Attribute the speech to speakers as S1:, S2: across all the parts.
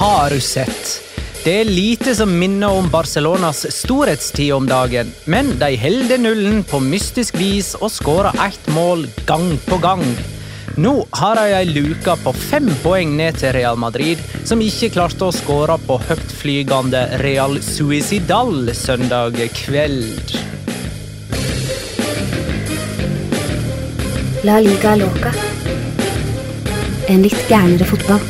S1: har du sett? Det lite som minner om Barcelonas storhetstid om dagen, men de holder nullen på mystisk vis og skårer 1 mål gang på gang. Nå har de en luka på 5 poeng ned til Real Madrid, som ikke klarte å skåre på høytflygende Real Suicidal søndag kveld.
S2: La Liga Loca. En litt gærnere fotball.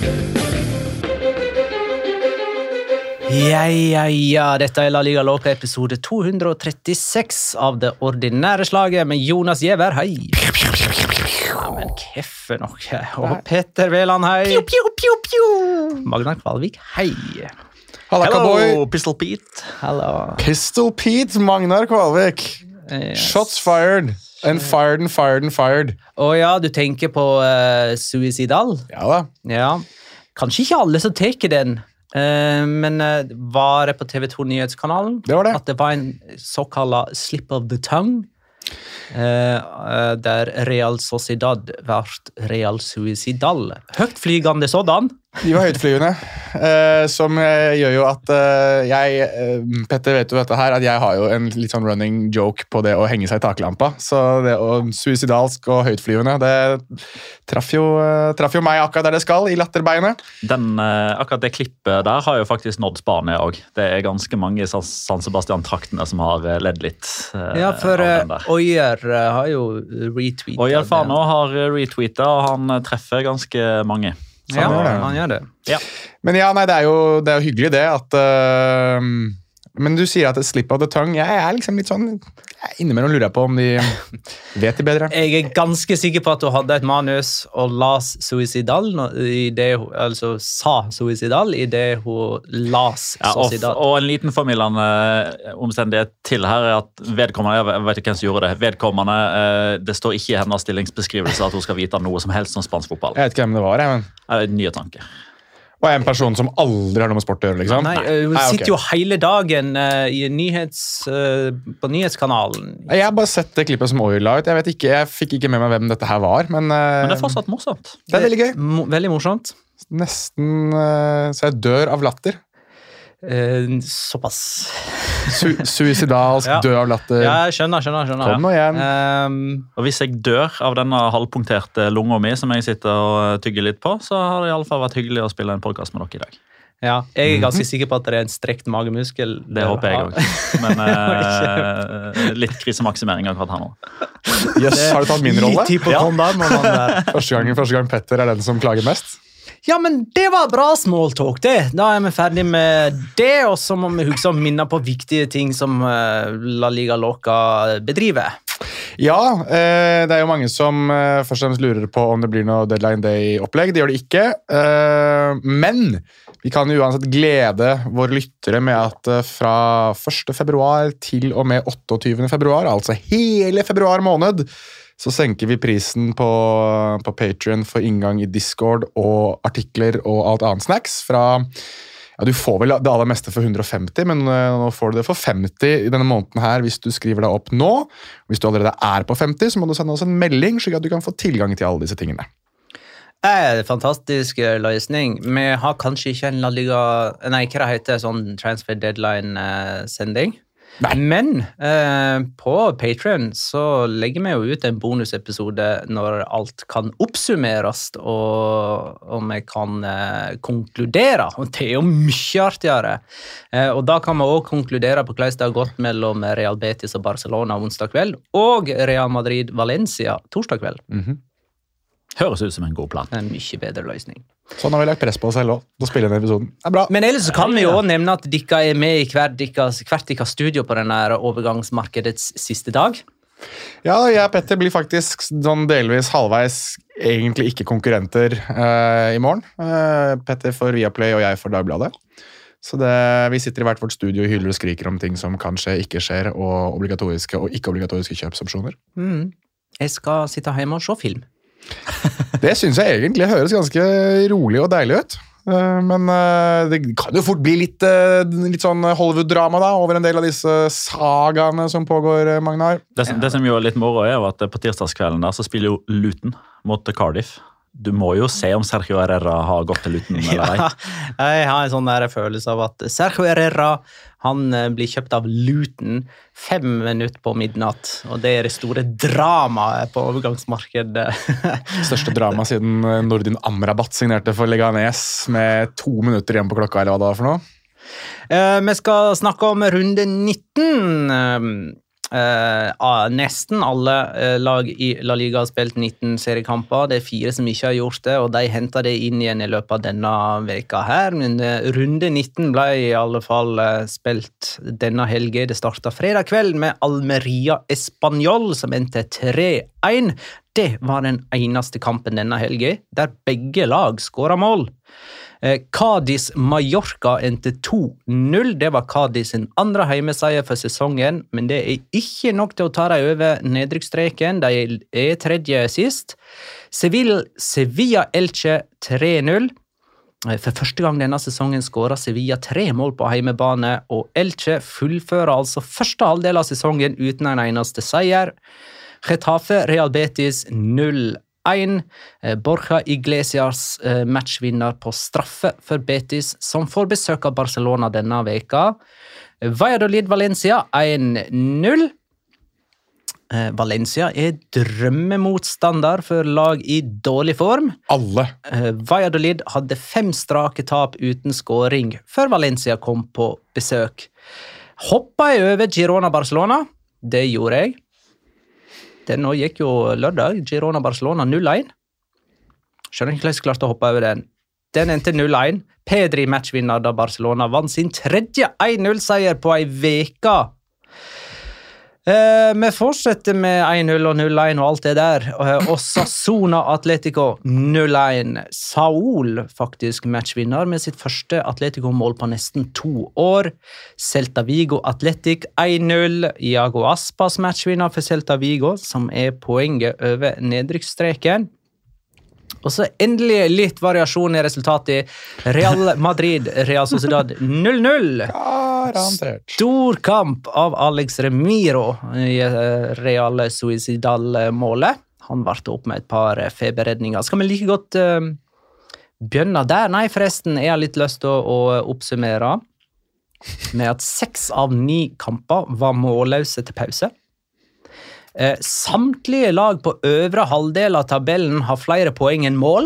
S1: Ja, dette er La Liga Loca episode 236 av det ordinære slaget med Jonas Giæver, hei. Ja, men keffe nok. Og Petter Veland, hei. Magnar Kvalvik, hei.
S3: Hello,
S4: Pistol Pete.
S1: Hallo.
S3: Pistol Pete, Magnar Kvalvik.
S1: Yes.
S3: Shots fired. And fired and fired and fired.
S1: Å ja, du tenker på Suicidal?
S3: Ja da.
S1: Ja. Kanskje ikke alle som teker den, men var det på TV2 Nyhetskanalen?
S3: Det var det.
S1: At det var en såkalt slip of the tongue, der Real Sociedad vært Real Suicidal. Høytflygende sådan.
S3: De var høytflyvende, som gjør jo at Petter vet jo dette her, at jeg har jo en litt sånn running joke på det å henge seg i taklampa, så det å suicidalsk og høytflyvende, det traff jo meg akkurat der det skal, i latterbeinet.
S4: Akkurat det klippet der har jo faktisk nådd Spania også. Det er ganske mange i San Sebastian-traktene som har ledd litt
S1: Ja, for
S4: av den der.
S1: Oyer har jo retweetet.
S4: Oyer Fano har retweetet, og han treffer ganske mange.
S1: Ja, han gjør det.
S4: Ja.
S3: Men ja, nei, det er jo hyggelig det at men du sier at det slip of the tongue. Jeg er liksom litt sånn innimellom lurer jeg på om de vet det bedre.
S1: Jeg er ganske sikker på at hun hadde et manus og las Suicidal altså sa Suicidal i det hun las Suicidal.
S4: Og en liten formidlende omstendighet til her er at vedkommende, jeg vet ikke hvem som gjorde det, vedkommende, det står ikke i hennes stillingsbeskrivelse at hun skal vite noe som helst om spansk fotball.
S3: Jeg vet ikke hvem det var, men
S4: Nye tanker.
S3: Og en person som aldri har noe med sport å gjøre, liksom?
S1: Nei, hun sitter jo hele dagen på nyhetskanalen.
S3: Jeg har bare sett det klippet som Oil la ut. Jeg fikk ikke med meg hvem dette her var, men
S4: det er fortsatt morsomt.
S3: Det er veldig gøy.
S1: Veldig morsomt.
S3: Nesten så jeg dør av latter.
S1: Såpass.
S3: Suicidalsk, død av latter.
S1: Ja, jeg skjønner.
S3: Kom nå igjen.
S4: Og hvis jeg dør av denne halvpunkterte lunga mi som jeg sitter og tygger litt på, så har det i alle fall vært hyggelig å spille en podcast med dere i dag.
S1: Ja, jeg er ganske sikker på at det er en strekt magemuskel.
S4: Det håper jeg også. Men litt krisemaksimering akkurat her nå.
S3: Yes, har du tatt min rolle?
S1: Litt tid på kondom,
S3: Første gang Petter er den som klager mest.
S1: Ja, men det var bra smalltalk, det. Da er vi ferdig med det, og så må vi huske å minne på viktige ting som La Liga Loca bedriver.
S3: Ja, det er jo mange som først og fremst lurer på om det blir noe Deadline Day-opplegg. Det gjør det ikke. Men vi kan jo uansett glede våre lyttere med at fra 1. februar til og med 28. februar, altså hele februar måned, så senker vi prisen på Patreon for inngang i Discord og artikler og alt annet snacks fra, ja, du får vel det aller meste for 150, men nå får du det for 50 i denne måneden her hvis du skriver deg opp nå. Hvis du allerede er på 50, så må du sende oss en melding, slik at du kan få tilgang til alle disse tingene.
S1: Det er en fantastisk løsning. Vi har kanskje ikke en La Liga, nei, hva det heter, sånn transfer deadline-sending.
S3: Nei.
S1: Men på Patreon så legger vi jo ut en bonusepisode når alt kan oppsummeres og vi kan konkludere, og det er jo mye artigere. Og da kan vi også konkludere på hvordan det har gått mellom Real Betis og Barcelona onsdag kveld, og Real Madrid-Valencia torsdag kveld.
S4: Høres ut som en god plan.
S1: En mye bedre løsning.
S3: Sånn har vi lagt press på oss selv også. Da spiller denne episoden. Det er bra.
S1: Men ellers så kan vi jo også nevne at dere er med i hvert deres studio på denne overgangsmarkedets siste dag.
S3: Ja, jeg og Petter blir faktisk sånn delvis halvveis egentlig ikke konkurrenter i morgen. Petter for Viaplay og jeg for Dagbladet. Så vi sitter i hvert vårt studio og hyller og skriker om ting som kanskje ikke skjer, og obligatoriske og ikke-obligatoriske kjøpsopsjoner.
S1: Jeg skal sitte hjemme og se film.
S3: Det synes jeg egentlig høres ganske rolig og deilig ut. Men det kan jo fort bli litt sånn Hollywood-drama da, over en del av disse sagaene som pågår, Magnar.
S4: Det som jo er litt moro er jo at på tirsdagskvelden der så spiller jo Luton mot Cardiff. du må jo se om Sergio Herrera har gått til Luton eller ei.
S1: Jeg har en sånn der følelse av at Sergio Herrera, han blir kjøpt av Luton 5 minutter på midnatt, og det er det store dramaet på overgangsmarkedet.
S3: Største drama siden Nordin Amrabat signerte for Leganes med 2 minutter igjen på klokka, eller hva det var for noe.
S1: Vi skal snakke om runde 19. Nesten alle lag i La Liga har spilt 19 seriekamper. Det er 4 som ikke har gjort det, og de hentet det inn igjen i løpet av denne veka her. Men runde 19 ble i alle fall spilt denne helgen. Det startet fredag kveld med Almeria Espanyol, som endte 3-1. Det var den eneste kampen denne helgen, der begge lag skåret mål. Cádiz Mallorca endte 2-0. Det var Cádiz sin andre heimeseier for sesongen, men det er ikke nok til å ta dem over nedrykksstreken. De er tredje sist. Sevilla Elche 3-0. For første gang denne sesongen skåret Sevilla 3 mål på heimebane, og Elche fullfører altså første halvdel av sesongen uten en eneste seier. Getafe Real Betis 0-1. Borja Iglesias matchvinner på straffe for Betis, som får besøk av Barcelona denne veka. Valladolid Valencia 1-0. Valencia er drømmemotstander for lag i dårlig form.
S3: Alle.
S1: Valladolid hadde 5 strake tap uten scoring før Valencia kom på besøk. Hoppet jeg over Girona Barcelona? Det gjorde jeg. Den nå gikk jo lørdag, Girona-Barcelona 0-1. Skjønner ikke hvordan jeg klarte å hoppe over den. Den endte 0-1. Pedri matchvinner da Barcelona vant sin 3. 1-0-seier på en veka. Vi fortsetter med 1-0 og 0-1 og alt det der. Osasuna Atletico 0-1. Saul faktisk matchvinner med sitt første Atletico-mål på nesten 2 år. Celta Vigo Atletic 1-0. Iago Aspas matchvinner for Celta Vigo, som er poenget over nedrykksstreken. Og så endelig litt variasjon i resultatet. Real Madrid, Real Sociedad 0-0.
S3: Garantert.
S1: Stor kamp av Alex Remiro i Real Sociedad-målet. Han varte opp med et par feberredninger. Skal vi like godt begynne der? Nei, forresten, jeg har litt lyst til å oppsummere med at 6 av 9 kamper var målløse til pause. Samtlige lag på øvre halvdel av tabellen har flere poeng enn mål.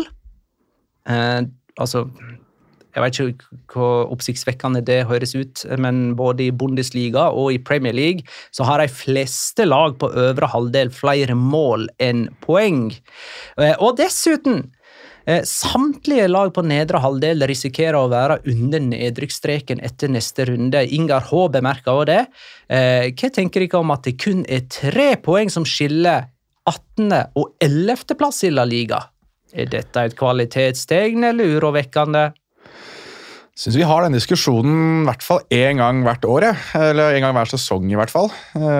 S1: Jeg vet ikke hvor oppsiktsvekkende det høres ut, men både i Bundesliga og i Premier League så har de fleste lag på øvre halvdel flere mål enn poeng. Og dessuten, samtlige lag på nedre halvdel risikerer å være under nedrykksstreken etter neste runde. Ingar H bemerker også det. Hva tenker dere om at det kun er 3 poeng som skiller 18. og 11. plass i La Liga? Er dette et kvalitetstegn eller urovekkende?
S3: Jeg synes vi har den diskusjonen i hvert fall en gang hvert år, eller en gang hver sesong i hvert fall.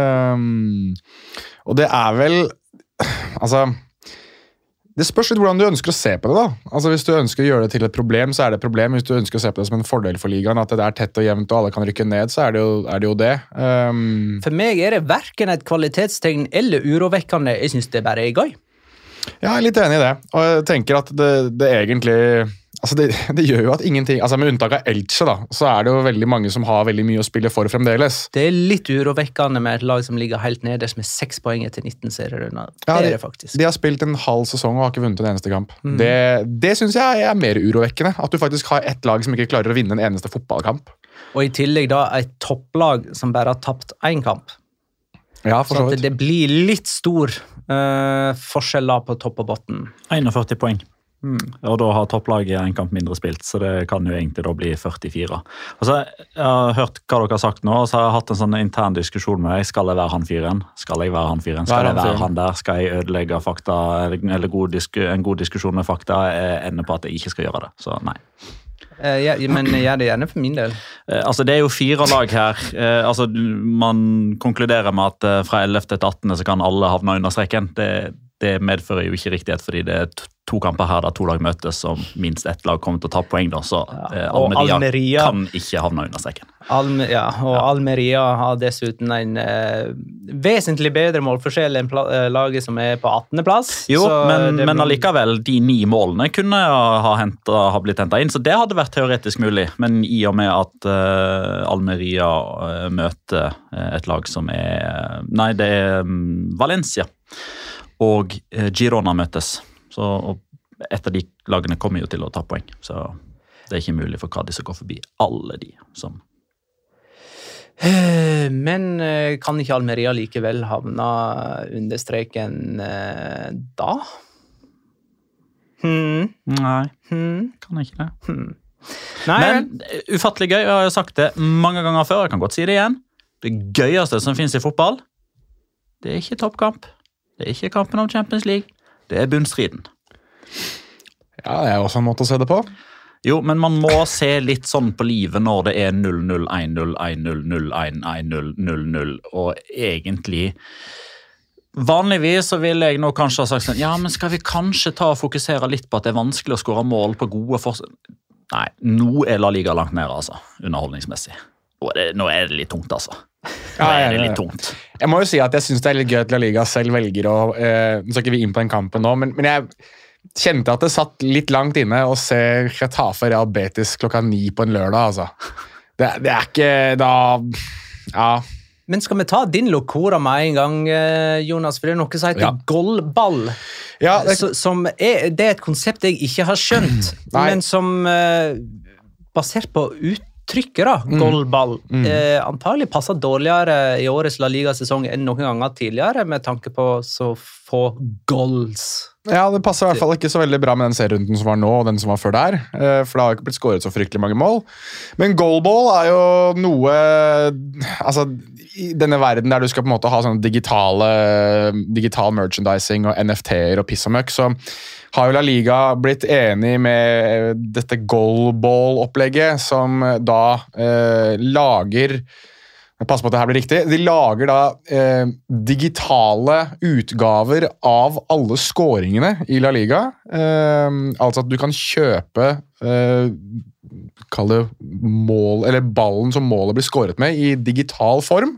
S3: Og det er vel, det spørs litt hvordan du ønsker å se på det da. Hvis du ønsker å gjøre det til et problem, så er det et problem. Hvis du ønsker å se på det som en fordel for ligaen, at det er tett og jevnt og alle kan rykke ned, så er det jo det.
S1: For meg er det hverken et kvalitetstegn eller urovekkende. Jeg synes det bare er gøy.
S3: Ja, jeg er litt enig i det. Og jeg tenker at det egentlig... det gjør jo at ingenting, med unntak av Elche da, så er det jo veldig mange som har veldig mye å spille for fremdeles.
S1: Det er litt urovekkende med et lag som ligger helt nederst med 6 poeng etter 19 serierunder. Det er det faktisk.
S3: De har spilt en halv sesong og har ikke vunnet en eneste kamp. Det synes jeg er mer urovekkende, at du faktisk har et lag som ikke klarer å vinne en eneste fotballkamp.
S1: Og i tillegg da et topplag som bare har tapt 1 kamp.
S3: Ja, for så vidt.
S1: Så det blir litt stor forskjell på topp og botten.
S4: 41 poeng. Og da har topplaget 1 kamp mindre spilt, så det kan jo egentlig da bli 44. Jeg har hørt hva dere har sagt nå, og så har jeg hatt en sånn intern diskusjon med deg. Skal jeg være han fyren? Skal jeg være han fyren? Skal jeg være han der? Skal jeg ødelegge fakta? Eller en god diskusjon med fakta ender på at jeg ikke skal gjøre det, så nei.
S1: Men gjør det gjerne for min del.
S4: Det er jo 4 lag her. Man konkluderer med at fra 11. til 18. så kan alle havne under streken. det medfører jo ikke riktighet, fordi det 2 kamper her der 2 lag møtes, som minst 1 lag kommer til å ta poeng da, så Almeria kan ikke havne under streken.
S1: Almeria har dessuten en vesentlig bedre målforskjell enn laget som på 18. plass.
S4: Jo, men allikevel, de 9 målene kunne ha blitt hentet inn, så det hadde vært teoretisk mulig, men i og med at Almeria møter et lag som det Valencia, og Girona møtes, så et av de lagene kommer jo til å ta poeng, så det ikke mulig for Cadiz å gå forbi alle de som...
S1: Men kan ikke Almeria likevel havne under streken da?
S4: Nei, kan ikke det. Men ufattelig gøy, jeg har jo sagt det mange ganger før, jeg kan godt si det igjen. Det gøyeste som finnes i fotball, det ikke toppkamp, det ikke kampen om Champions League, det bunnstriden.
S3: Ja, det også en måte å se det på.
S4: Jo, men man må se litt sånn på livet når det 0-0, 1-0, 1-0, 0-1, 1-0, 0-0, og egentlig... Vanligvis så vil jeg nå kanskje ha sagt sånn, ja, men skal vi kanskje ta og fokusere litt på at det vanskelig å skåre mål på gode forsøk? Nei, nå La Liga langt ned, altså, underholdningsmessig. Nå det litt tungt, altså. Nå det litt tungt.
S3: Jeg må jo si at jeg synes det litt gøy at La Liga selv velger å... Nå skal ikke vi inn på den kampen nå, men jeg kjente at det satt litt langt inne å se Getafe Real Betis klokka 9 på en lørdag, altså. Det ikke da... Ja...
S1: Men skal vi ta din lokora med en gang, Jonas? For det noe som heter goalball. Ja, det et konsept jeg ikke har skjønt, men som basert på uttrykket, goalball, antagelig passer dårligere i årets La Liga-sesong enn noen ganger tidligere, med tanke på så få goals.
S3: Ja, det passer i hvert fall ikke så veldig bra med den serierunden som var nå, og den som var før der, for det har ikke blitt skåret så fryktelig mange mål. Men goalball jo noe... Altså, i denne verden der du skal på en måte ha sånne digital merchandising og NFT-er og piss og møkk, så har jo La Liga blitt enig med dette goalball-opplegget, som da lager... Pass på at det her blir riktig. De lager da digitale utgaver av alle scoringene i La Liga. Altså at du kan kjøpe kall det mål, eller ballen som målet blir scoret med i digital form.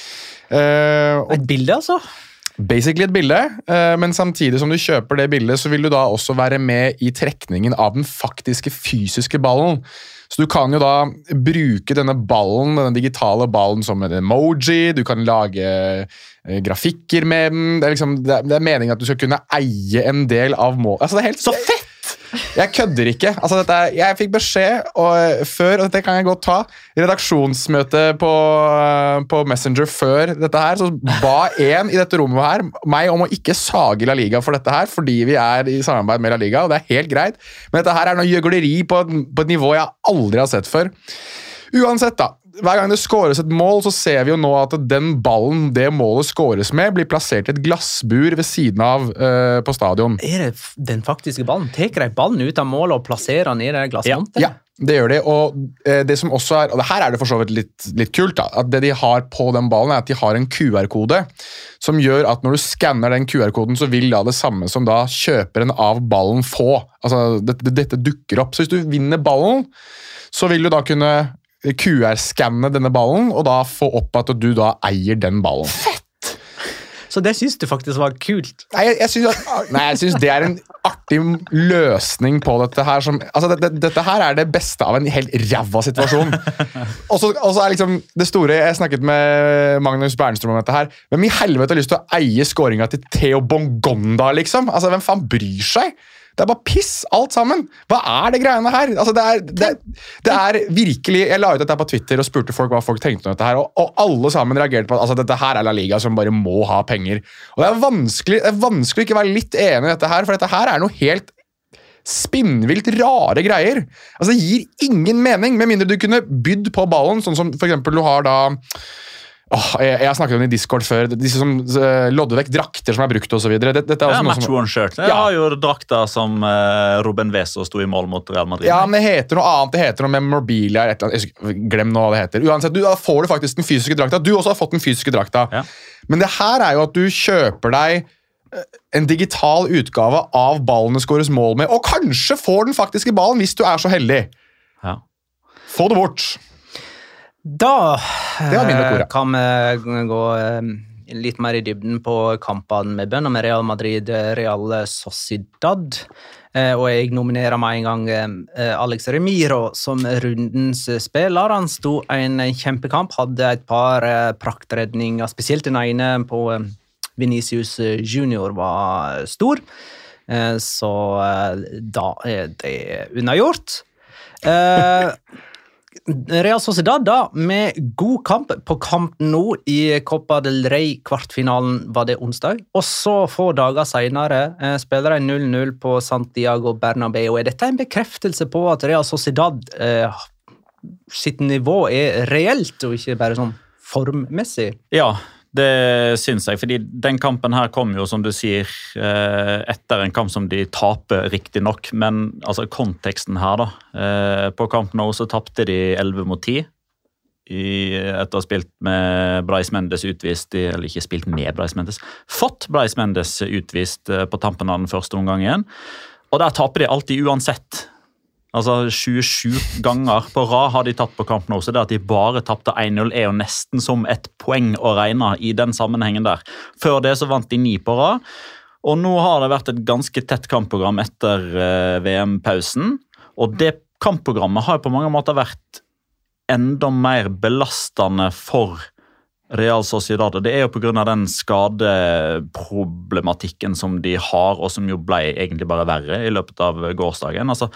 S1: Et bilde, altså?
S3: Basically et bilde, men samtidig som du kjøper det bildet, så vil du da også være med i trekningen av den faktiske fysiske ballen. Så du kan jo da bruke denne ballen, denne digitale ballen som en emoji, du kan lage grafikker med den, det meningen at du skal kunne eie en del av mål. Altså det helt så fett! Jeg kødder ikke. Altså jeg fikk beskjed før, og dette kan jeg godt ta, i redaksjonsmøte på Messenger før dette her, så ba en i dette rommet her meg om å ikke sage La Liga for dette her, fordi vi i samarbeid med La Liga, og det helt greit. Men dette her noe gjøgleri på et nivå jeg aldri har sett før. Uansett da, hver gang det skåres et mål, så ser vi jo nå at den ballen det målet skåres med, blir plassert i et glassbur ved siden av på stadion.
S1: Det den faktiske ballen? Teker de ballen ut av målet og plasserer den i det glassmontet?
S3: Ja, det gjør de, og det som også og det her det for så vidt litt kult da, at det de har på den ballen at de har en QR-kode, som gjør at når du skanner den QR-koden, så vil da det samme som da kjøperen av ballen få. Altså, dette dukker opp. Så hvis du vinner ballen, så vil du da kunne QR-skanne denne ballen, og da få opp at du da eier den ballen.
S1: Fett! Så det synes du faktisk var kult?
S3: Nei, jeg synes det en artig løsning på dette her. Altså, dette her det beste av en helt ræva situasjon. Og så liksom det store, jeg snakket med Magnus Bernstrøm om dette her, hvem i helvete har lyst til å eie scoringa til Theo Bongonda, liksom? Altså, hvem faen bryr seg? Det bare piss, alt sammen. Hva det greiene her? Altså, det virkelig... Jeg la ut dette på Twitter og spurte folk hva folk tenkte om dette her, og alle sammen reagerte på at altså, dette her La Liga som bare må ha penger. Og det vanskelig å ikke være litt enig i dette her, for dette her noe helt spinnvilt rare greier. Altså, det gir ingen mening, med mindre du kunne bydd på ballen, sånn som for eksempel du har da... jeg har snakket om det i Discord før, disse som lodder vekk drakter som brukt og så videre. Dette også
S4: match one shirt. Jeg har jo drakter som Ruben Veso stod i mål mot Real Madrid.
S3: Ja, men det heter noe annet. Det heter noe memorabilia. Glem nå hva det heter. Uansett, da får du faktisk den fysiske drakta. Du også har fått den fysiske drakta. Ja. Men det her jo at du kjøper deg en digital utgave av ballen det skåres mål med, og kanskje får den faktiske ballen hvis du er så heldig.
S4: Ja.
S3: Få det bort.
S1: Da
S3: var
S1: kan vi gå litt mer i dybden på kampene med bønner med Real Madrid, Real Sociedad. Og jeg nominerer meg en gang Alex Remiro som rundens spiller. Han sto en kjempekamp, hadde et par praktredninger, spesielt den ene på Vinicius Junior var stor. Så da det unnagjort. Real Sociedad da, med god kamp på Camp Nou i Copa del Rey kvartfinalen var det onsdag, og så få dager senere spiller de 0-0 på Santiago Bernabeu. Er dette en bekreftelse på at Real Sociedad sitt nivå er reelt, og ikke bare sånn formmessig?
S4: Ja, det synes jeg, fordi den kampen her kom jo, som du sier, etter en kamp som de taper riktig nok, men altså konteksten her da, på Camp Nou så tapte de 11-10, etter å ha spilt med Brais Mendes utvist, eller ikke spilt med Brais Mendes, fått Brais Mendes utvist på tampen av den første omgangen, og der taper de alltid uansett. Altså 27 ganger på rad har de tatt på Camp Nou, så det at de bare tappte 1-0 er jo nesten som et poeng å regne i den sammenhengen der. Før det så vant de 9 på rad, og nå har det vært et ganske tett kampprogram etter VM-pausen, og det kampprogrammet har på mange måter vært enda mer belastende for Real Sociedad, og det er jo på grunn av den skadeproblematikken som de har, og som jo ble egentlig bare verre i løpet av gårsdagen. Altså,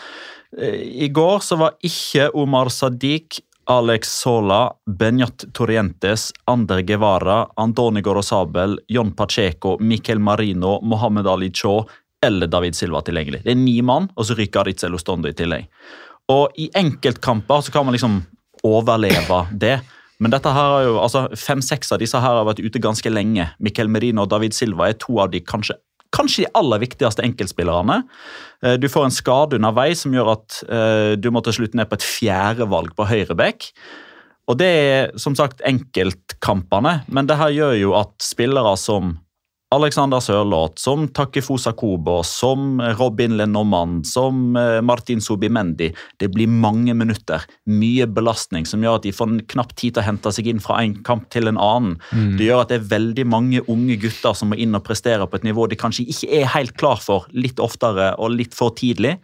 S4: i går så var ikke Omar Sadiq, Alex Sola, Beñat Torrientes, Ander Guevara, Andoni Gorosabel, Jon Pacheco, Mikel Marino, Mohamed Ali Cho eller David Silva tilgjengelig. Det er 9 mann, og så rykker Ritzel Ostondo i tillegg. Og i enkeltkamper så kan man liksom overleve det. Men dette her er jo, altså 5-6 av disse her har vært ute ganske lenge. Mikel Merino og David Silva er 2 av de kanskje de aller viktigste enkeltspillerne. Du får en skade underveis som gjør at du må til slutt ned på et 4. valg på høyrebekk. Og det er som sagt enkeltkampene, men det her gjør jo at spillere som Alexander Sørloth, som Takefusa Kobo, som Robin Lenormand, som Martin Subimendi. Det blir mange minutter, mye belastning, som gjør at de får knapt tid til å hente seg inn fra en kamp til en annen. Det gjør at det er veldig mange unge gutter som må inn og prestere på et nivå de kanskje ikke er helt klar for, litt oftere og litt for tidlig.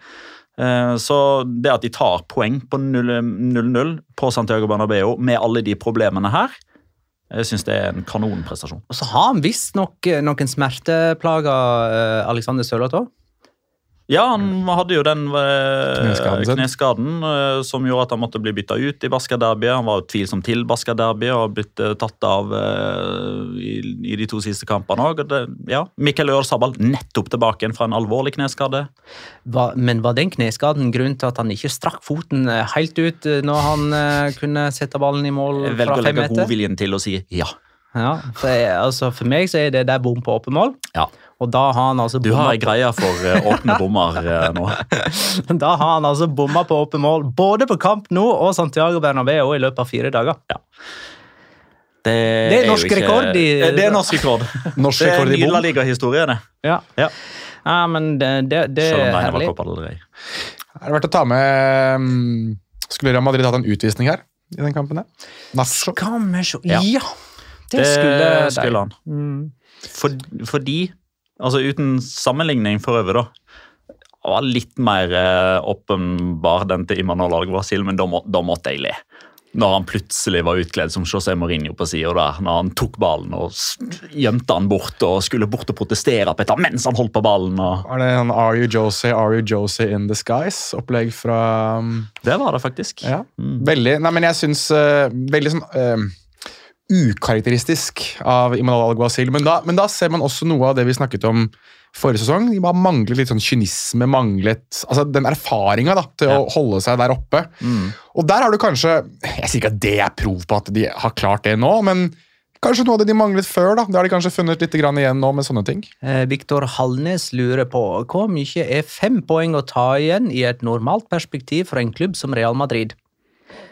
S4: Så det at de tar poeng på 0-0 på Santiago Bernabeu med alle de problemene her, jeg synes det er en kanonprestasjon.
S1: Og så har han visst noen smerteplager, Alexander Sørloth også.
S4: Ja, han hadde jo den kneskaden som gjorde at han måtte bli byttet ut i Basca-derbyet. Han var jo tvilsom til Basca-derbyet og har blitt tatt av i de 2 siste kampene også. Ja, Mikel Ørsabal nettopp tilbake igjen fra en alvorlig kneskade.
S1: Men var den kneskaden grunn til at han ikke strakk foten helt ut når han kunne sette ballen i mål fra 5 meter?
S4: Velger å legge godviljen til å si ja.
S1: Ja, for meg så er det der bom på åpen mål.
S4: Ja.
S1: Og da har han altså
S4: du har en greie for åpne bommer nå.
S1: Da har han altså bommet på åpen mål, både på Camp Nou og Santiago Bernabeu i løpet av 4 dager.
S4: Ja.
S1: Det er norsk rekord i...
S4: Det er norsk rekord.
S3: Norsk rekord i bom.
S4: Det er La Liga-historie, det.
S1: Ja. Men det er herlig.
S3: Er det verdt å ta med... Skulle Real Madrid hatt en utvisning her i den kampen her?
S1: Skal vi se...
S4: Ja.
S1: Det skulle
S4: han. Fordi, altså uten sammenligning for øvrig da, var litt mer åpenbar den til Imanol Alguacil, men da måtte jeg le. Når han plutselig var utkledd som José Mourinho på siden der, når han tok ballen og gjemte han bort og skulle bort og protestere på etter mens han holdt på ballen.
S3: Var det en Are you Jose in disguise opplegg fra...
S4: Det var det faktisk.
S3: Ja, veldig. Nei, men jeg synes veldig sånn... ukarakteristisk av Imanol Alguacil, men da ser man også noe av det vi snakket om forrige sesong. De bare manglet litt sånn kynisme, altså den erfaringen da, til å holde seg der oppe. Og der har du kanskje, jeg sier ikke at det er prov på at de har klart det nå, men kanskje noe av det de manglet før da, det har de kanskje funnet litt grann igjen nå med sånne ting.
S1: Viktor Hallnes lurer på, hvor mye er 5 poeng å ta igjen i et normalt perspektiv for en klubb som Real Madrid?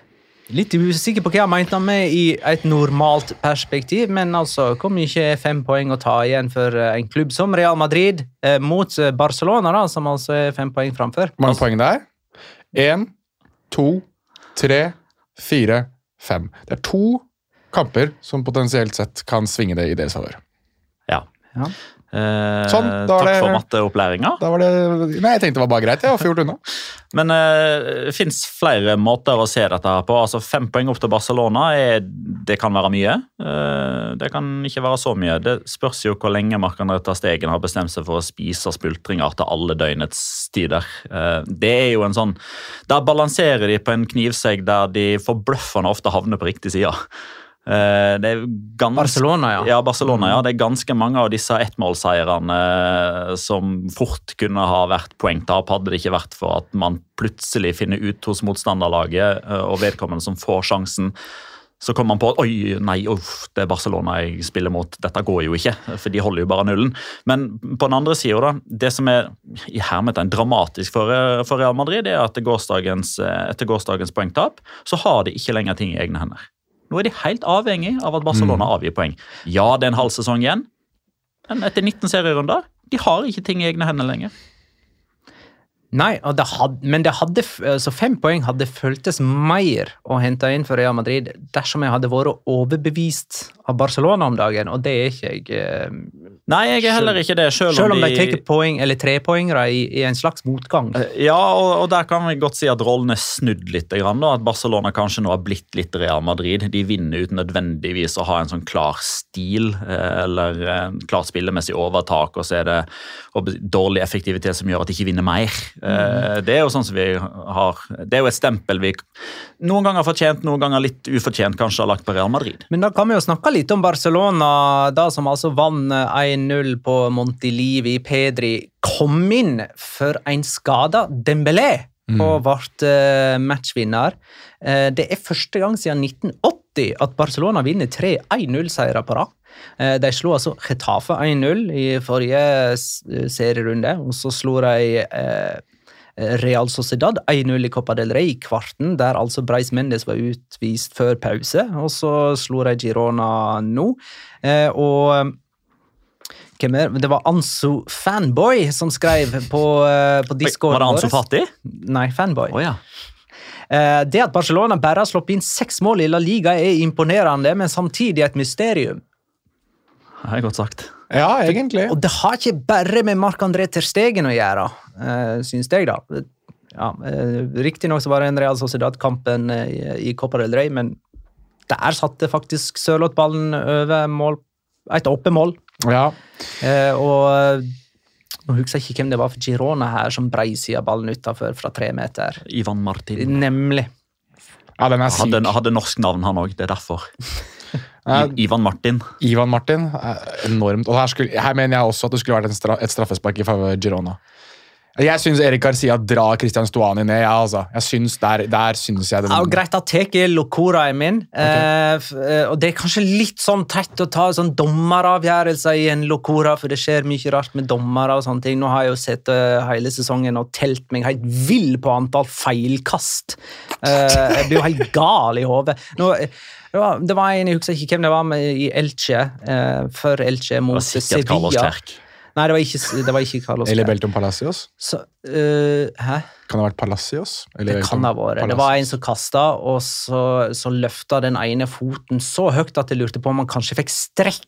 S1: Litt usikker på hva jeg mente med i et normalt perspektiv, men altså, hvor mye er 5 poeng å ta igjen for en klubb som Real Madrid mot Barcelona, da, som altså er 5 poeng framfor?
S3: Hvor mange poeng det er? 1, 2, 3, 4, 5. Det er 2 kamper som potensielt sett kan svinge det i deres favør.
S4: Ja.
S3: Sånn,
S4: takk for matteopplæringa.
S3: Nei, jeg tenkte det var bare greit. Jeg har gjort unna.
S4: Men det finnes flere måter å se dette her på. Altså 5 poeng opp til Barcelona, det kan være mye. Det kan ikke være så mye. Det spørs jo hvor lenge Marc-André ter Stegen har bestemt seg for å spise spultringer til alle døgnets tider. Det er jo en sånn, der balanserer de på en knivsegg der de forbløffende ofte havner på riktig side. Det er
S1: Barcelona, ja.
S4: Ja, Barcelona, ja. Det er ganske mange av disse ettmålseierne som fort kunne ha vært poengtap, hadde det ikke vært for at man plutselig finner ut hos motstanderlaget og vedkommende som får sjansen. Så kommer man på at det er Barcelona jeg spiller mot, dette går jo ikke, for de holder jo bare nullen. Men på den andre siden da, det som er i hermetegn dramatisk for Real Madrid, det er at etter gårsdagens poengtap, så har de ikke lenger ting i egne hender. Nå er de helt avhengig av at Barcelona avgir poeng. Ja, det er en halv sesong igjen, men etter 19 serierunder, de har ikke ting i egne hender lenger.
S1: Nei, men det hadde, så 5 poeng hadde føltes mer å hente inn for Real Madrid dersom jeg hadde vært overbevist av Barcelona om dagen, og det er ikke jeg.
S4: Nei, jeg er heller ikke det, selv
S1: om de tar poeng eller 3 poengere i en slags motgang.
S4: Ja, og der kan vi godt si at rollen er snudd litt, da, at Barcelona kanskje nå har blitt litt Real Madrid. De vinner uten nødvendigvis å ha en sånn klar stil, eller en klart spillemessig overtak, og så er det dårlig effektivitet som gjør at de ikke vinner mer. Det er jo sånn som vi har, det er jo et stempel vi noen ganger fortjent, noen ganger litt ufortjent kanskje har lagt på Real Madrid.
S1: Men da kan vi jo snakke litt om Barcelona, da som altså vann 1-0 på Montilivi. Pedri kom inn for en skada Dembélé og ble matchvinner. Det er første gang siden 1980 at Barcelona vinner 3 1-0-seiere på rad. De slo altså Getafe 1-0 i forrige serierunde, og så slo de Real Sociedad 1-0 i Copa del Rey i kvarten, der altså Brais Mendes var utvist før pause, og så slo de Girona nå. Og det var Ansu Fanboy som skrev på Discord.
S4: Var det Ansu Fati?
S1: Nei, Fanboy.
S4: Ja.
S1: Det at Barcelona bare har slått inn 6 mål i La Liga er imponerende, men samtidig et mysterium.
S4: Det er godt sagt.
S3: Ja, egentlig.
S1: Og det har ikke bare med Marc-André ter Stegen å gjøre, synes jeg da. Ja, riktig nok så var det en Real Sociedad-kampen i Copa del Rey, men der satte faktisk Sørloth-ballen over mål, et åpent mål.
S3: Ja.
S1: Og nå husker jeg ikke hvem det var for Girona her som brei siden ballen utenfor fra 3 meter.
S4: Ivan Martin.
S1: Nemlig.
S3: Ja, den er syk.
S4: Hadde norsk navn han også, det er derfor. Ivan Martin.
S3: Ivan Martin er enormt. Og her mener jeg også at det skulle vært et straffespark i favør Girona. Jeg synes Erik Garcia drar Christian Stuani ned, ja, altså. Jeg synes der synes jeg det.
S1: Ja, greit, da teker jeg Locora min. Okay. Og det er kanskje litt sånn tett å ta sånn dommeravgjørelser i en Locora, for det skjer mye rart med dommere og sånne ting. Nå har jeg jo sett hele sesongen og telt meg helt vill på antall feilkast. Jeg blir jo helt gal i hodet. Det var en, jeg husker ikke hvem det var med i Elche, før Elche mot Sevilla. Nei, det var ikke Carlos Klerk.
S3: Eller Belton Palacios?
S1: Hæ?
S3: Kan det ha vært Palacios?
S1: Det kan ha vært. Det var en som kastet, og så løftet den ene foten så høyt at jeg lurte på om man kanskje fikk strekk.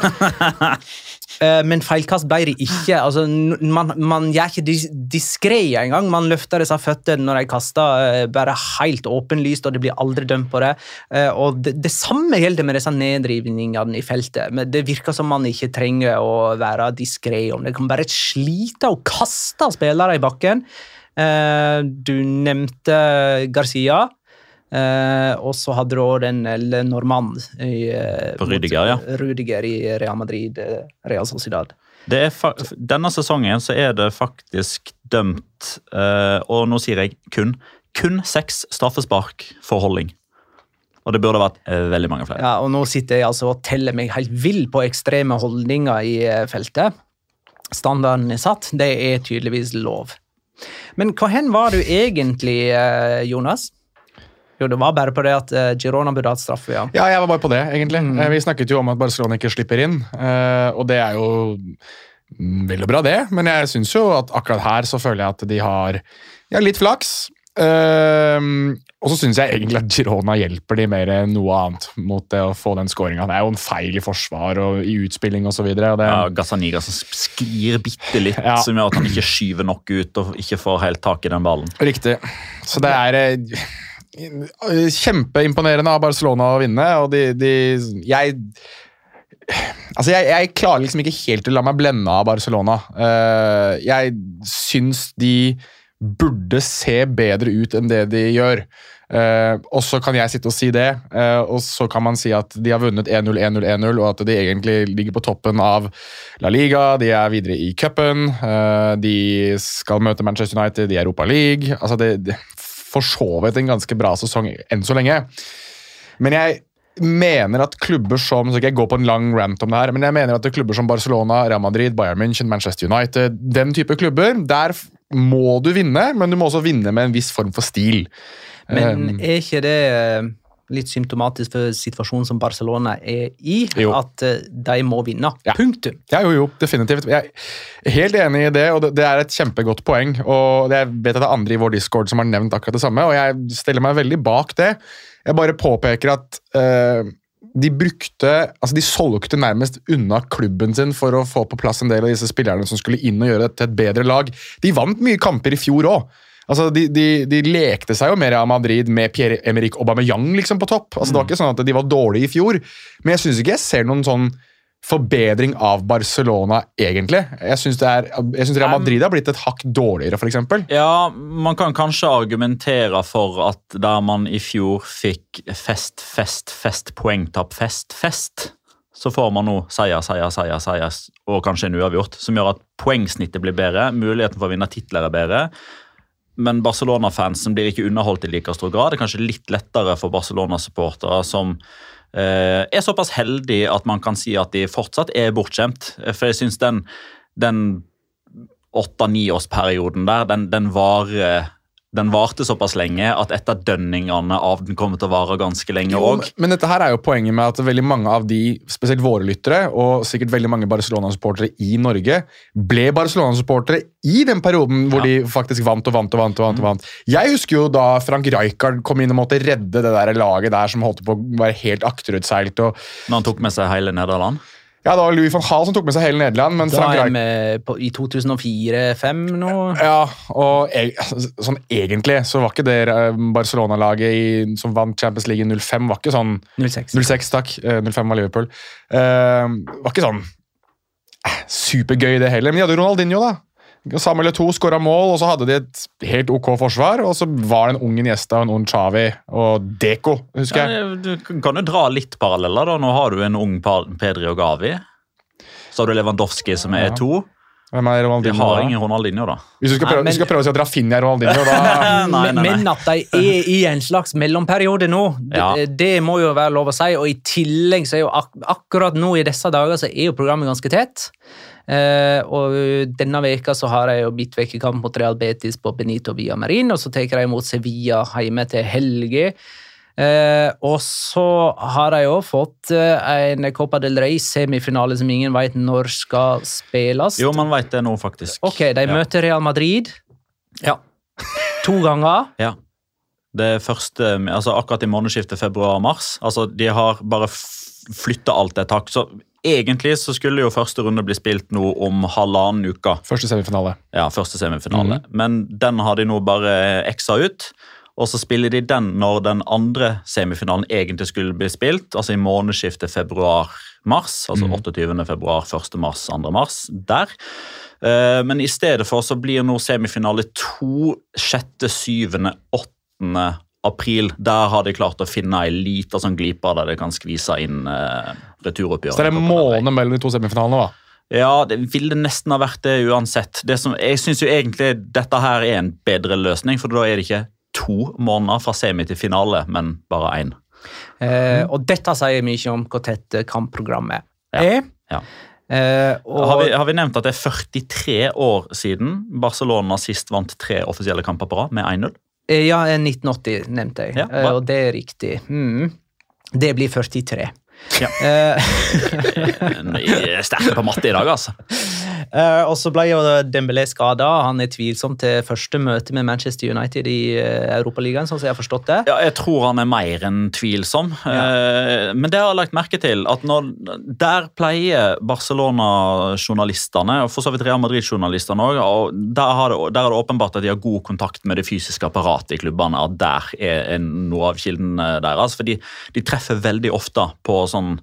S1: Men feilkast ble det ikke. Altså, man gjør ikke diskret engang. Man løfter disse føttene når de kaster, bare helt åpenlyst, og det blir aldri dømt på det. Og det samme gjelder med disse nedrivningene i feltet. Men det virker som man ikke trenger å være diskret om det. kan bare slite og kaste spillere i bakken. Du nevnte Garcia, og så hadde du også den Normand
S4: på Rüdiger, ja.
S1: Rüdiger i Real Madrid, Real Sociedad.
S4: Denne sesongen så er det faktisk dømt, og nå sier jeg kun 6 straffespark for holding. Og det burde vært veldig mange flere.
S1: Ja, og nå sitter jeg altså og teller meg helt vill på ekstreme holdninger i feltet. Standarden er satt, det er tydeligvis lov. Men hva hen var du egentlig, Jonas? Jo, det var bare på det at Girona burde hatt straffe, ja.
S3: Ja, jeg var bare på det, egentlig. Vi snakket jo om at Barcelona ikke slipper inn, og det er jo veldig bra det, men jeg synes jo at akkurat her så føler jeg at de har litt flaks. Og så synes jeg egentlig at Girona hjelper de mer enn noe annet mot det å få den scoringen. Det er jo en feil i forsvar og i utspilling og så videre. Og
S4: ja, Gazzaniga som sklir bitte litt, som gjør at han ikke skyver nok ut og ikke får helt tak i den ballen.
S3: Riktig. Så det er kjempeimponerende av Barcelona å vinne, og jeg klarer liksom ikke helt å la meg blende av Barcelona. Jeg synes de burde se bedre ut enn det de gjør. Og så kan jeg sitte og si det, og så kan man si at de har vunnet 1-0, 1-0, 1-0, og at de egentlig ligger på toppen av La Liga, de er videre i cupen, de skal møte Manchester United i Europa League. Altså det forsovet en ganske bra sesong enn så lenge. Men jeg mener at klubber som, så skal jeg gå på en lang rant om det her, men jeg mener at klubber som Barcelona, Real Madrid, Bayern München, Manchester United, den type klubber, der må du vinne, men du må også vinne med en viss form for stil.
S1: Men er ikke det litt symptomatisk for situasjonen som Barcelona er i, at de må vinne? Ja. Punktum.
S3: Ja, jo, definitivt. Jeg er helt enig i det, og det er et kjempegodt poeng, og jeg vet at det er andre i vår Discord som har nevnt akkurat det samme, og jeg stiller meg veldig bak det. Jeg bare påpeker at de solgte nærmest unna klubben sin for å få på plass en del av disse spillerne som skulle inn og gjøre det til et bedre lag. De vant mye kamper i fjor også. Altså, de lekte seg jo mer av Madrid med Pierre-Emerick Aubameyang liksom på topp. Altså, det var ikke sånn at de var dårlige i fjor, men jeg synes ikke jeg ser noen sånn forbedring av Barcelona egentlig. Jeg synes Real Madrid har blitt et hakk dårligere, for eksempel. Ja,
S4: man kan kanskje argumentere for at der man i fjor fikk fest, poengtapp, fest, så får man nå seier, og kanskje en uavgjort, som gjør at poengsnittet blir bedre, muligheten for å vinne titler er bedre, men Barcelona-fansen blir ikke underholdt i like stor grad. Det er kanskje litt lettere for Barcelona-supportere som er såpass heldig at man kan si at de fortsatt er bortskjemt. For jeg synes den 8-9 årsperioden der, den varte såpass lenge at etter dønningene av den kommer til å vare ganske lenge også.
S3: Men dette her er jo poenget med at veldig mange av de, spesielt våre lyttere, og sikkert veldig mange Barcelona-supportere i Norge, ble Barcelona-supportere i den perioden hvor de faktisk vant. Jeg husker jo da Frank Rijkaard kom inn og måtte redde det der laget der som holdt på å være helt akterutseilt.
S4: Når han tok med seg hele Nederland?
S3: Ja, det var Louis van Gaal som tok med seg hele Nederland. Men
S1: da er vi i 2004-2005 nå.
S3: Ja, og sånn egentlig så var ikke det Barcelona-laget som vant Champions League i 05, var ikke sånn 06, takk. 05 var Liverpool. Var ikke sånn supergøy det heller, men de hadde Ronaldinho da. Samuel Eto'o skåret mål, og så hadde de et helt ok forsvar, og så var det en ung Iniesta og en ung Xavi og Deco, husker jeg.
S4: Ja, du kan jo dra litt paralleller da. Nå har du en ung Pedri og Gavi. Så har du Lewandowski som er Eto'o.
S3: Hvem er Ronaldinho?
S4: De har ingen Ronaldinho da.
S3: Hvis du skal prøve å si at Rafinha er Ronaldinho da...
S1: nei. Men at de er i en slags mellomperiode nå, det må jo være lov å si, og i tillegg så er jo akkurat nå i disse dager så er jo programmet ganske tett. Og denne veka så har jeg jo midtvekekamp mot Real Betis på Benito Villamarín, og så teker jeg mot Sevilla hjemme til helge. Og så har jeg jo fått en Copa del Rey semifinale som ingen vet når skal spilles.
S4: Jo, man vet det nå faktisk.
S1: Ok, de møter Real Madrid. Ja. 2 ganger.
S4: Ja. Det første, altså akkurat i månedsskiftet februar-mars, altså de har bare flyttet alt det takk, så egentlig så skulle jo første runde bli spilt nå om 1,5 uke.
S3: Første semifinale.
S4: Ja, første semifinale. Men den har de nå bare eksa ut, og så spiller de den når den andre semifinalen egentlig skulle bli spilt, altså i månedsskiftet februar-mars, altså 28. februar, 1. mars, 2. mars, der. Men i stedet for så blir nå semifinale 2, 6., 7., 8. april, der har de klart å finne en liten sånn gliper der de kan skvise inn returoppgjøret.
S3: Så det er en måned mellom de 2 semifinalene da?
S4: Ja, det ville nesten ha vært det uansett. Jeg synes jo egentlig dette her er en bedre løsning, for da er det ikke 2 måneder fra semi til finale, men bare 1.
S1: Og dette sier mye om hvor tett kampprogrammet er.
S4: Ja. Har vi nevnt at det er 43 år siden Barcelona sist vant 3 offisielle kamper på rad med 1-0?
S1: Ja, 1980 nevnte jeg, og det riktig. Det blir 43.
S4: Ja. Sterke på matte i dag, altså.
S1: Og så ble jo Dembélé skadet. Han tvilsom til første møte med Manchester United i Europaligaen, sånn som jeg har forstått det.
S4: Ja, jeg tror han mer enn tvilsom. Men det har jeg lagt merke til, at der pleier Barcelona-journalistene, og for så vidt Real Madrid-journalistene også, og der er det åpenbart at de har god kontakt med det fysiske apparatet i klubbene, at der noe av kilden deres, for de treffer veldig ofte på sånn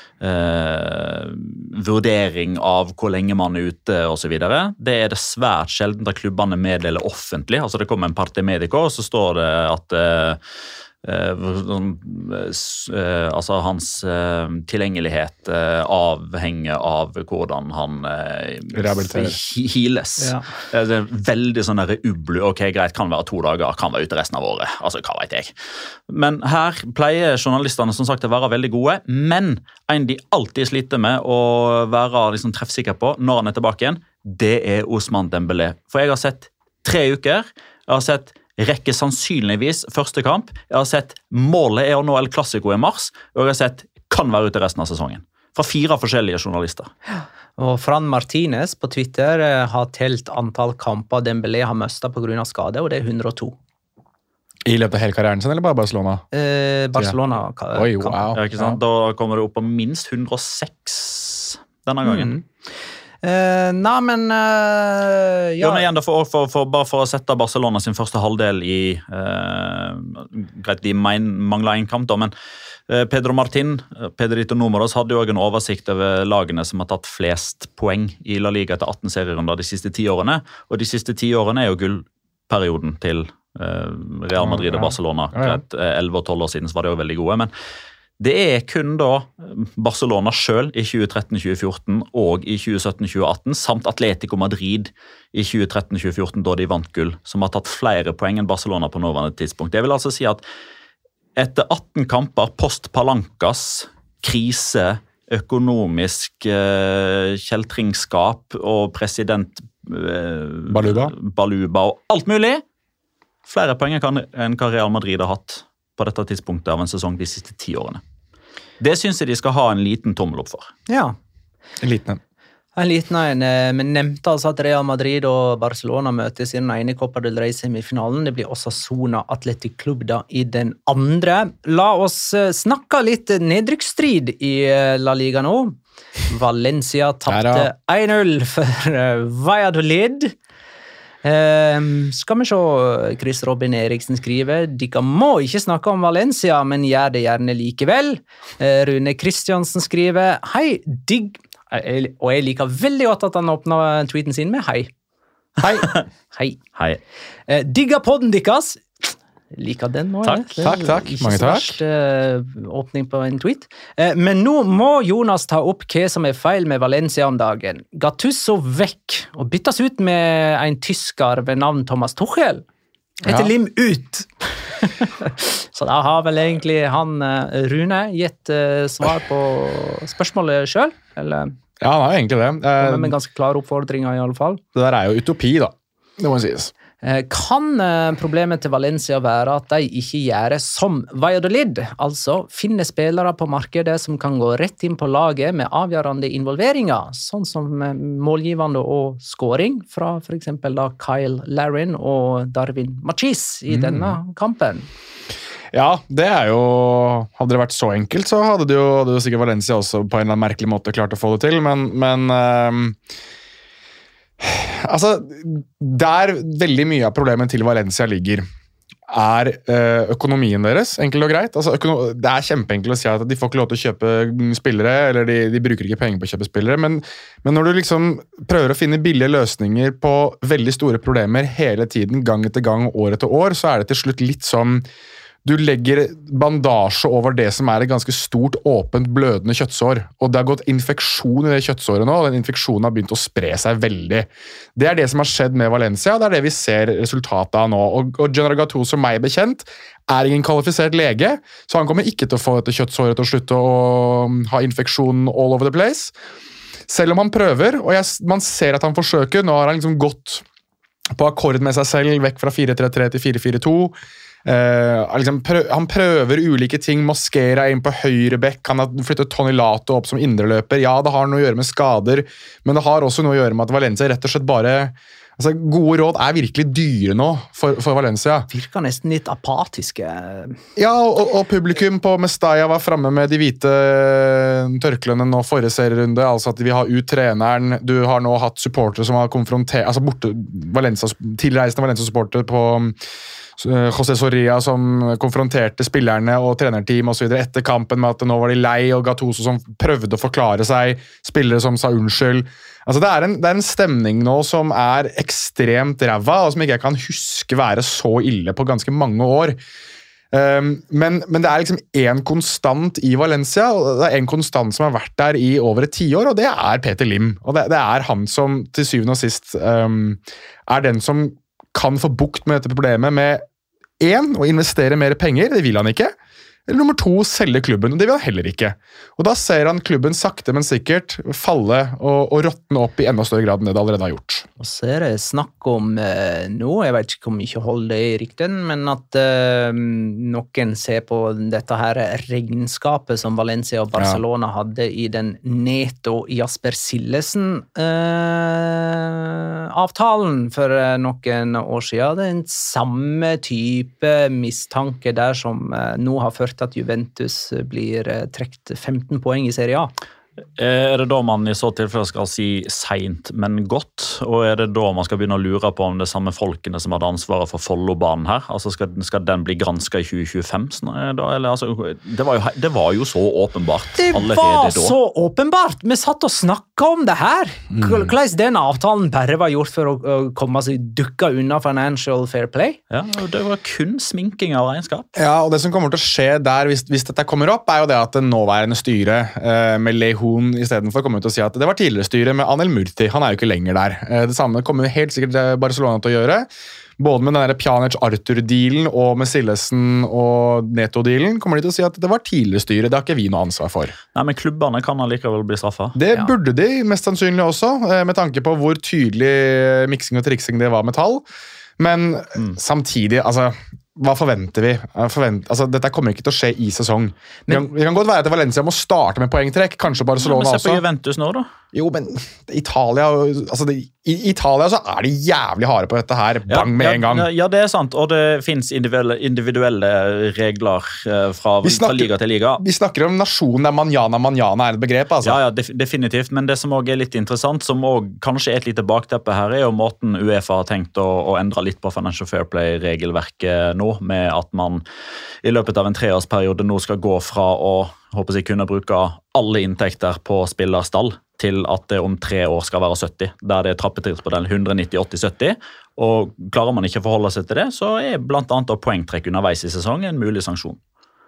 S4: vurdering av hvor lenge man ute og så videre. Det det svært sjelden at klubbene meddeler offentlig. Altså det kommer en parte medico, og så står det at altså hans tilgjengelighet avhenger av hvordan han heales. Ja. Det veldig sånn der ublu, ok, greit, kan være 2 dager, kan være ute resten av året, altså hva vet jeg. Men her pleier journalistene som sagt å være veldig gode, men en de alltid sliter med å være liksom treffsikker på når han tilbake igjen, det Ousmane Dembélé. For jeg har sett 3 uker, jeg har sett rekke sannsynligvis første kamp. Jeg har sett målet å nå El Clasico i mars, og jeg har sett kan være ute resten av sesongen. Fra 4 forskjellige journalister.
S1: Og Fran Martinez på Twitter har telt antall kamper Dembélé har mistet på grunn av skade, og det 102.
S3: I løpet av hele karrieren sin, eller bare Barcelona?
S1: Barcelona.
S3: Oi, wow.
S4: Ja, ikke sant? Da kommer det opp på minst 106 denne gangen.
S1: Nei, men ja.
S4: Jo, men igjen, bare for å sette Barcelona sin første halvdel i greit, de mangler en kamp da, men Pedro Martin, Pedrito Números hadde jo en oversikt over lagene som har tatt flest poeng i La Liga etter 18 serierunder de siste 10 årene, og de siste 10 årene jo gullperioden til Real Madrid og Barcelona. 11 og 12 år siden så var det jo veldig gode, men det kun da Barcelona selv i 2013-2014 og i 2017-2018, samt Atletico Madrid i 2013-2014 da de vant gull, som har tatt flere poeng enn Barcelona på nåværende tidspunkt. Det vil altså si at etter 18 kamper, post Palancas, krise, økonomisk kjeltringskap og president Baluba og alt mulig, flere poeng enn hva Real Madrid har hatt på dette tidspunktet av en sesong de siste 10 årene. Det synes jeg de skal ha en liten tommel opp for.
S1: Ja.
S3: En liten
S1: en, men nevnte altså at Real Madrid og Barcelona møtes i den ene Copa del Rey semifinalen. Det blir også Osasuna Athletic Club da i den andre. La oss snakke litt nedrykksstrid i La Liga nå. Valencia tappte 1-0 for Valladolid. Skal vi se, Chris Robin Eriksen skriver, «Dere må ikke snakke om Valencia, men gjør det gjerne likevel». Rune Kristiansen skriver, «Hei, digg», og jeg liker veldig godt at han åpner tweeten sin med «Hei». Hei. Hei.
S4: Hei.
S1: Digga podden dikkas. Liker den nå.
S3: Takk. Mange takk.
S1: Åpning på en tweet. Men nå må Jonas ta opp hva som feil med Valencia om dagen. Gattuso vekk og byttes ut med en tysker ved navn Thomas Tuchel. Etter lim ut. Så da har vel egentlig han Rune gitt svar på spørsmålet selv, eller?
S3: Ja, han har egentlig det.
S1: Med ganske klare oppfordringer i alle fall.
S3: Det der jo utopi da, det må sies.
S1: Kan problemet til Valencia være at de ikke gjør som Valladolid, altså finner spillere på markedet som kan gå rett inn på laget med avgjørende involveringer, sånn som målgivende og scoring fra for eksempel da Kyle Larin og Darwin Machis i denne kampen?
S3: Ja, det jo, hadde det vært så enkelt, så hadde det jo sikkert Valencia også på en eller annen merkelig måte klart å få det til, men altså, der veldig mye av problemet til Valencia ligger, økonomien deres, enkelt og greit. Altså, det kjempeenkelt å si at de får ikke lov til å kjøpe spillere, eller de bruker ikke penger på å kjøpe spillere, men når du liksom prøver å finne billige løsninger på veldig store problemer hele tiden, gang etter gang, år etter år, så det til slutt litt som du legger bandasje over det som et ganske stort, åpent, blødende kjøttsår, og det har gått infeksjon i det kjøttsåret nå, og den infeksjonen har begynt å spre seg veldig. Det det som har skjedd med Valencia, det det vi ser resultatet av nå, og Gennaro Gattuso, meg bekjent, ingen kvalifisert lege, så han kommer ikke til å få dette kjøttsåret til å slutte å ha infeksjon all over the place. Selv om han prøver, og man ser at han forsøker, nå har han liksom gått på akkord med seg selv, vekk fra 4-3-3 til 4-4-2. Han prøver ulike ting. Mosquera inn på høyre bekk. Han har flyttet Tony Lato opp som indreløper. Ja, det har noe å gjøre med skader, men det har også noe å gjøre med at Valencia rett og slett bare gode råd virkelig dyre nå for Valencia.
S1: Virker nesten litt apatiske.
S3: Ja, og publikum på Mestalla var fremme med de hvite tørklene nå forrige serierunde, altså at vi har ut treneren. Du har nå hatt supportere som har konfrontert, tilreisende Valencia-supportere på José Soria som konfronterte spillerne og trenerteam og så videre etter kampen med at nå var de lei, og Gattuso som prøvde å forklare seg, spillere som sa unnskyld. Altså det er en stemning nå som ekstremt ræva, og som ikke jeg kan huske være så ille på ganske mange år. Men det liksom en konstant i Valencia, og det en konstant som har vært der i over et 10 år, og det Peter Lim. Og det han som til syvende og sist den som kan få bukt med dette problemet med 1, å investere mer penger, det vil han ikke. Eller nummer 2, selge klubben, og det vil han heller ikke. Og da ser han klubben sakte, men sikkert falle og råtne opp i enda større grad enn det allerede har gjort.
S1: Og så det snakk om nå, jeg vet ikke hvor mye hold det i rykten, men at noen ser på dette her regnskapet som Valencia og Barcelona hadde i den Neto Jasper Sillesen avtalen for noen år siden. Det en samme type mistanke der som nå har ført at Juventus blir trekt 15 poeng i Serie A.
S4: Det da man i så tilfelle skal si sent, men godt? Og det da man skal begynne å lure på om det samme folkene som hadde ansvaret for Follobanen her? Altså skal den bli gransket i 2025? Eller, altså, det var jo så åpenbart.
S1: Det var så åpenbart! Vi satt og snakket om det her. Hvordan den avtalen bare var gjort for å komme seg dukka unna financial fair play?
S4: Ja, det var kun sminking av regnskap.
S3: Ja, og det som kommer til å skje der hvis dette kommer opp, jo det at det nåværende styret med Leihun i stedet for kommer til å si at det var tidligere styre med Anel Murti. Han jo ikke lenger der. Det samme kommer helt sikkert Barcelona til å gjøre. Både med den der Pjanic-Arthur-dealen og med Sillesen og Neto-dealen kommer de til å si at det var tidligere styre. Det har ikke vi noe ansvar for.
S4: Nei, men klubbene kan allikevel bli straffet.
S3: Det burde de mest sannsynlig også, med tanke på hvor tydelig miksing og triksing det var med tall. Men samtidig, altså hva forventer vi? Dette kommer ikke til å skje i sesong. Vi kan godt være at Valencia må starte med poengtrekk, kanskje Barcelona også.
S4: Men se på Juventus nå da.
S3: Jo, men Italia, i Italia så de jævlig harde på dette her, bang med en gang.
S4: Ja, det sant, og det finnes individuelle regler fra liga til liga.
S3: Vi snakker om nasjonen der manjana et begrep, altså.
S4: Ja, definitivt, men det som også litt interessant, som også kanskje et lite bakteppe her, jo måten UEFA har tenkt å endre litt på Financial Fair Play-regelverket nå, med at man i løpet av en 3-årsperiode nå skal gå fra å kunne bruke alle inntekter på spillerstall til at det om 3 år skal være 70, der det trappetidsmodellen 190-80-70, og klarer man ikke å forholde seg til det, så blant annet poengtrekk underveis i sesong en mulig sanksjon.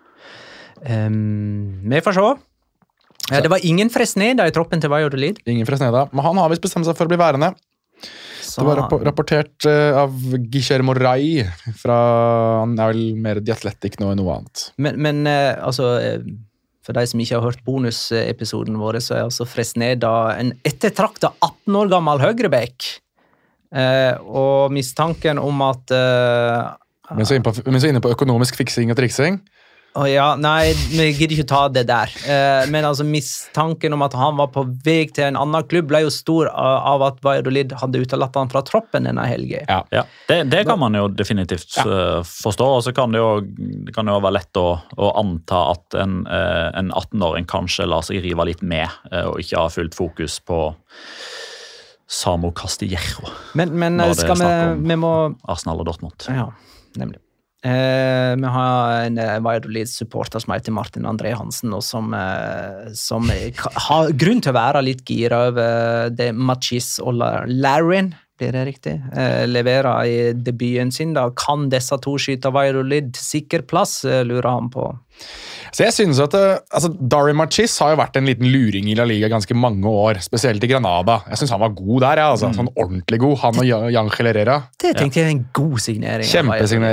S1: Vi får se. Det var ingen Fresneda i troppen til Valladolid.
S3: Ingen Fresneda, men han har visst bestemt seg for å bli værende. Det var rapportert av Guillermo Rai han vel mer The Athletic nå enn noe annet.
S1: Men altså, for de som ikke har hørt bonusepisoden vår, så altså Fresneda en ettertraktet 18 år gammel høyrebekk. Og mistanken om at
S3: Men så inne på økonomisk fiksing og triksing.
S1: Ja, nei, vi gidder ikke ta det der. Men altså, mistanken om at han var på vei til en annen klubb ble jo stor av at Valladolid hadde utelatt han fra troppen denne helgen.
S4: Ja. Det kan man jo definitivt forstå, og så kan det jo være lett å anta at en 18-åring kanskje lar seg rive litt med, og ikke har fullt fokus på Samo Castillejo.
S1: Men skal vi må
S4: Arsenal og Dortmund.
S1: Ja, nemlig. Vi har en Valladolid-supporter som heter Martin André Hansen, og som har grunn til å være litt gira over det Machis og Larin, blir det riktig, leverer i debuten sin. Da kan disse to skyte Valladolid sikker plass, lurer han på.
S3: Så jeg synes at Dari Machis har jo vært en liten luring i La Liga ganske mange år, spesielt i Granada. Jeg synes han var god der, sånn ordentlig god, han og Jan Herrera.
S1: Det tenkte jeg en god signering.
S3: Kjempesignering.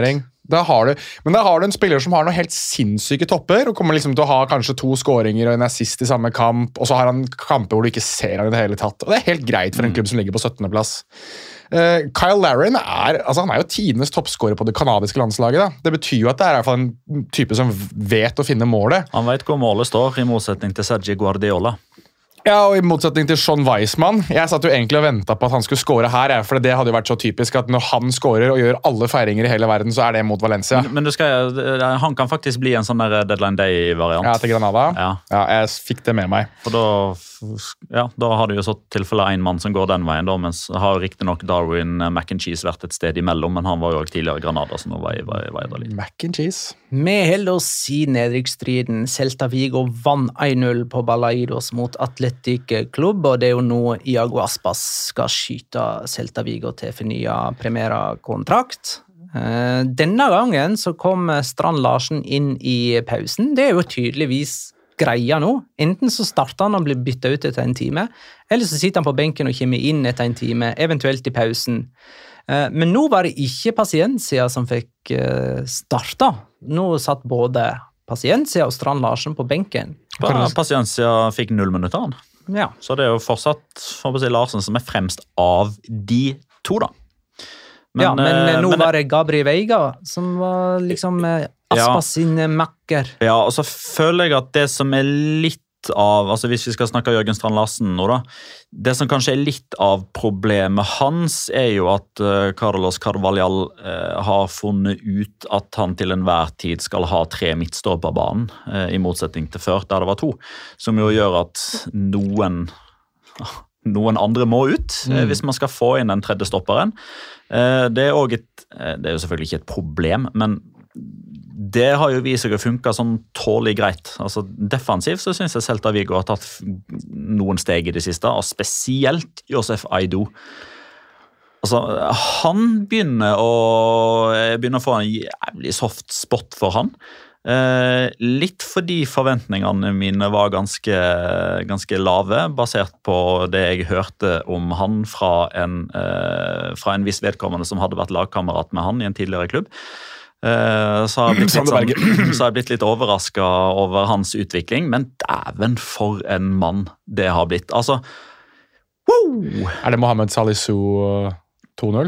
S3: Men da har du en spiller som har noen helt sinnssyke topper, og kommer liksom til å ha kanskje 2 skåringer og en assist i samme kamp, og så har han kamper hvor du ikke ser han i det hele tatt. Og det er helt greit for en klubb som ligger på 17. plass. Kyle Larin han er jo tidenes toppskårer på det kanadiske landslaget. Da. Det betyr jo at det er i hvert fall en type som vet å finne målet.
S4: Han vet hvor målet står, i motsetning til Sergio Guardiola.
S3: Ja, og i motsetning til Sean Weissmann. Jeg satt jo egentlig og ventet på at han skulle score her, for det hadde jo vært så typisk at når han scorer og gjør alle feiringer i hele verden, så er det mot Valencia.
S4: Men han kan faktisk bli en sånn der Deadline Day-variant.
S3: Ja, til Granada.
S4: Ja,
S3: jeg fikk det med meg.
S4: For da har du jo så tilfelle en mann som går den veien, da, mens har jo riktig nok Darwin Mac and Cheese vært et sted imellom, men han var jo også tidligere Granada, så nå var jeg litt.
S3: Mac and Cheese.
S1: Vi holder oss i nedrykksstriden. Celta Vigo vann 1-0 på Balaidos mot Atletic Klubb, og det er jo nå Iago Aspas skal skyte Celta Vigo til fornya Primera-kontrakt. Denne gangen så kom Strand Larsen inn i pausen. Det er jo tydeligvis greia nå. Enten så starter han og blir byttet ut etter en time, eller så sitter han på benken og kommer inn etter en time, eventuelt i pausen. Men nå var det ikke Paciencia som fikk starta. Nå satt både Paciencia og Strand Larsen på benken.
S4: Paciencia fikk 0 minutter, han.
S1: Ja.
S4: Så det er jo fortsatt Larsen som er fremst av de 2, da.
S1: Men nå var det Gabriel Veiga som var liksom Aspas sin makker.
S4: Ja, og så føler jeg at det som er litt av, altså hvis vi skal snakke Jørgen Strand Larsen nå da, det som kanskje er litt av problemet hans er jo at Carlos Carvalhal har funnet ut at han til enhver tid skal ha 3 midtstår på banen, i motsetning til før, der det var 2, som jo gjør at noen andre må ut, hvis man skal få inn den tredje stopperen. Det er jo selvfølgelig ikke et problem, men det har jo vist seg å funke sånn tålig greit. Altså defensivt så synes jeg Celta Vigo har tatt noen steg i det siste, og spesielt Josef Aido. Altså, han begynner å få en jævlig soft spot for han. Litt fordi forventningene mine var ganske lave, basert på det jeg hørte om han fra en viss vedkommende som hadde vært lagkamerat med han i en tidligere klubb. Så har jeg blitt litt overrasket over hans utvikling, men dæven for en mann det har blitt. Altså, wow!
S3: Er det Mohamed Salisu 2-0?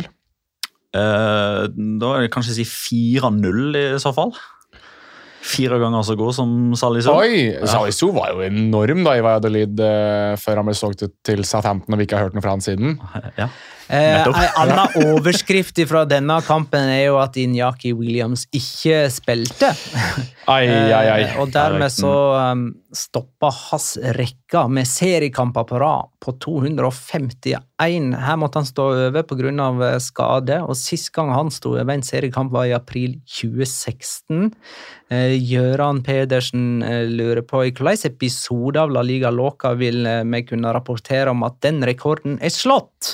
S4: Da er det kanskje si 4-0 i så fall. 4 ganger så god som Salisu.
S3: Oi, Salisu var jo enorm da i Valladolid før han ble solgt ut til Southampton, og vi ikke har hørt noe fra han siden.
S4: Ja.
S1: En annen overskrift fra denne kampen er jo at Iñaki Williams ikke spilte. Og dermed så stoppet hans rekka med seriekamper på rad på 251. Her måtte han stå over på grunn av skade, og sist gang han stod over en seriekamp var i april 2016. Gøran Pedersen lurer på i hvilken episode av La Liga Loca vil vi kunne rapportere om at den rekorden er slått?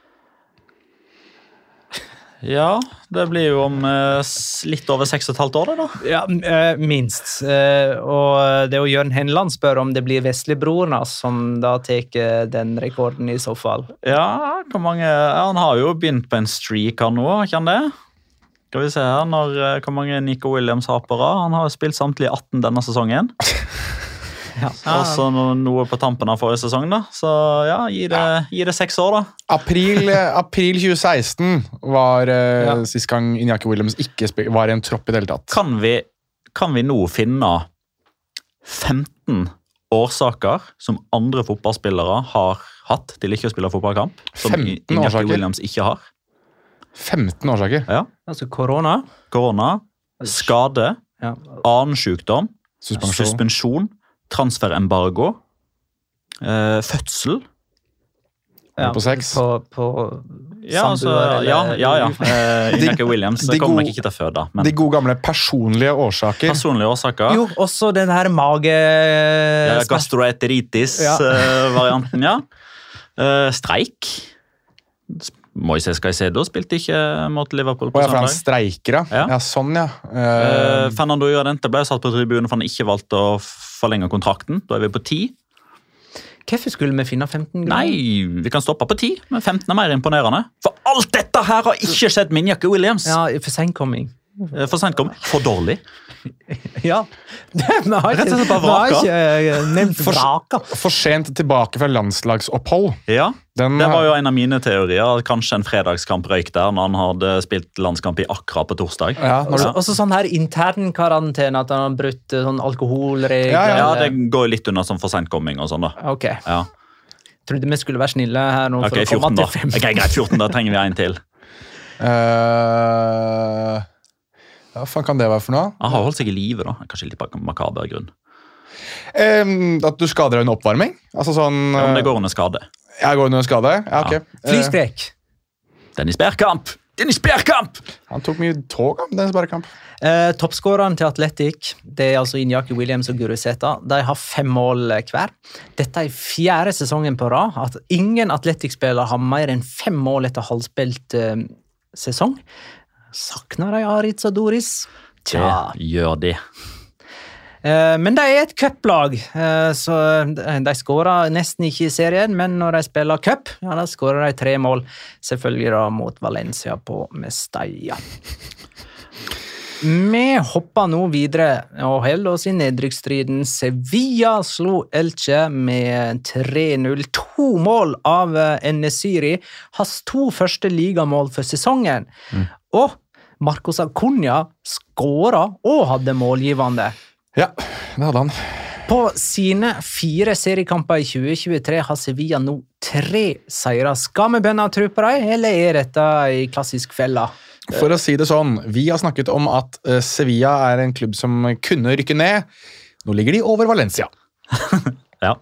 S4: Ja, det blir jo om litt over 6,5 år da.
S1: Ja, minst. Og det er jo Jørn Henland spør om det blir Veslebrorna som da teker den rekorden i så fall.
S4: Ja, han har jo begynt på en streak han nå, ikke han det? Skal vi se her, hvor mange Nico Williams har på rad. Han har spilt samtlige 18 denne sesongen. Ja. Også noe på tampen av forrige sesong da. Så ja, gi det 6 år da.
S3: April 2016 var sist gang Iñaki Williams ikke var i en tropp i det hele tatt.
S4: Kan vi nå finne 15 årsaker som andre fotballspillere har hatt til ikke å spille fotballkamp, som Iñaki Williams ikke har? 15
S3: årsaker?
S4: Ja.
S1: Altså korona,
S4: skade, annen sykdom, suspensjon, transferembargo, fødsel.
S3: På 6.
S4: Iñaki Williams kommer nok ikke til å føde. Men
S3: de gode gamle personlige årsaker.
S1: Jo, også den her mage...
S4: gastroenteritis-varianten, ja. Streik. Moises Caicedo spilte ikke mot Liverpool på søndag.
S3: For han streiker, ja. Ja, sånn, ja.
S4: Fernando Llorente ble satt på tribunen for han ikke valgte å forlenge kontrakten. Da er vi på 10.
S1: Hvorfor skulle vi finne 15 grunner?
S4: Nei, vi kan stoppe på 10, men 15 er mer imponerende. For alt dette her har ikke skjedd med Iñaki Williams.
S1: Ja, for senkomming.
S4: For sent kom. For dårlig.
S1: Ja. Vi har
S4: Rett og slett bare vraka.
S1: ikke nevnt vraka.
S3: For sent tilbake fra landslagsopphold.
S4: Ja,
S3: Det
S4: det var jo en av mine teorier. Kanskje en fredagskamp røyk der når han hadde spilt landskamp i Accra på torsdag.
S3: Ja, når du,
S1: Også sånn her intern karantene, at han har brutt sånn alkoholregler.
S3: Ja,
S4: Ja, det går jo litt under som for sent komming og sånn da.
S1: Ok.
S4: Ja.
S1: Trodde vi skulle være snille her nå
S4: Ok,
S1: for å komme
S4: 14 da.
S1: til 5.
S4: Ok, greit, 14 da trenger vi en til.
S3: hva faen kan det være for noe?
S4: Han har holdt seg i live da. Kanskje litt makaber grunn.
S3: At du skader deg under oppvarming? Altså sånn...
S4: Om det går under skade.
S3: Jeg går under skade? Ja, ok.
S1: Flyskrek.
S4: Dennis Bergkamp! Dennis Bergkamp!
S3: Han tok mye tog av den sparrekamp.
S1: Toppskåreren til Atletic, det er altså Iñaki Williams og Guruzeta. De har 5 mål hver. Dette er 4. sesongen på rad at ingen Atletic-spiller har mer enn 5 mål etter halvspilt sesong. Sakner de Aritz og Doris? Tja.
S4: Det gjør det.
S1: Men de er et cuplag, så de skårer nesten ikke i serien, men når de spiller cup, ja, da skårer de 3 mål, selvfølgelig da mot Valencia på Mestalla. Vi hopper nå videre og holder oss i nedrykksstriden. Sevilla slo Elche med 3-0. 2 mål av Enesiri, hans 2 første ligamål for sesongen. Og Marcos Acuna skåret og hadde målgivende.
S3: Ja, det hadde han.
S1: På sine 4 seriekamper i 2023 har Sevilla nå 3 seire. Skal vi begynne å tro på dem, eller er dette i klassisk fella?
S3: For å si det sånn, vi har snakket om at Sevilla er en klubb som kunne rykke ned. Nå ligger de over Valencia.
S4: Ja.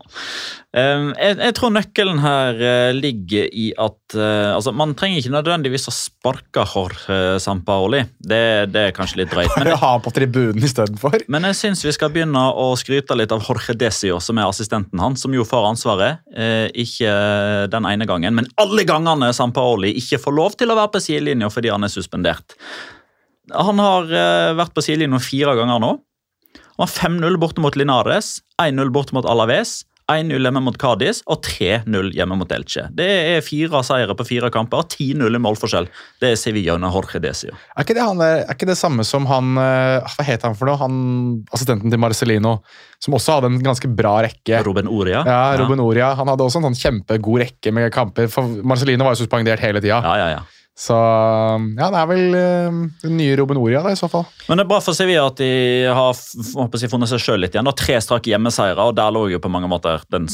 S4: Jeg tror nøkkelen her ligger i at altså, man trenger ikke nødvendigvis å sparke Jorge Sampaoli. Det er kanskje litt drøyt.
S3: Bare ha på tribunen i stedet for.
S4: Men jeg synes vi skal begynne å skryte litt av Jorge Desio, som er assistenten hans, som jo får ansvaret. Ikke den ene gangen, men alle gangene Sampaoli ikke får lov til å være på sidelinjen fordi han er suspendert. Han har vært på sidelinjen 4 ganger nå. Han har 5-0 borte mot Linares, 1-0 borte mot Alaves, 1-0 hjemme mot Cadiz og 3-0 hjemme mot Elche. Det er 4 seire på 4 kamper, 10-0 i målforskjell. Det er Sevilla under Jorge Desio.
S3: Er ikke det samme som han, hva heter han for noe? Han, assistenten til Marcelino, som også hadde en ganske bra rekke.
S4: Ruben Oria.
S3: Ja, Ruben Oria. Han hadde også en sånn kjempegod rekke med kamper, for Marcelino var jo suspendert hele tiden.
S4: Ja.
S3: Så ja, det er vel den nye Ruben Oria da, i så fall.
S4: Men det er bra for Sevilla at de har funnet seg selv litt igjen. 3 strake hjemmeseiere, og der lå jo på mange måter det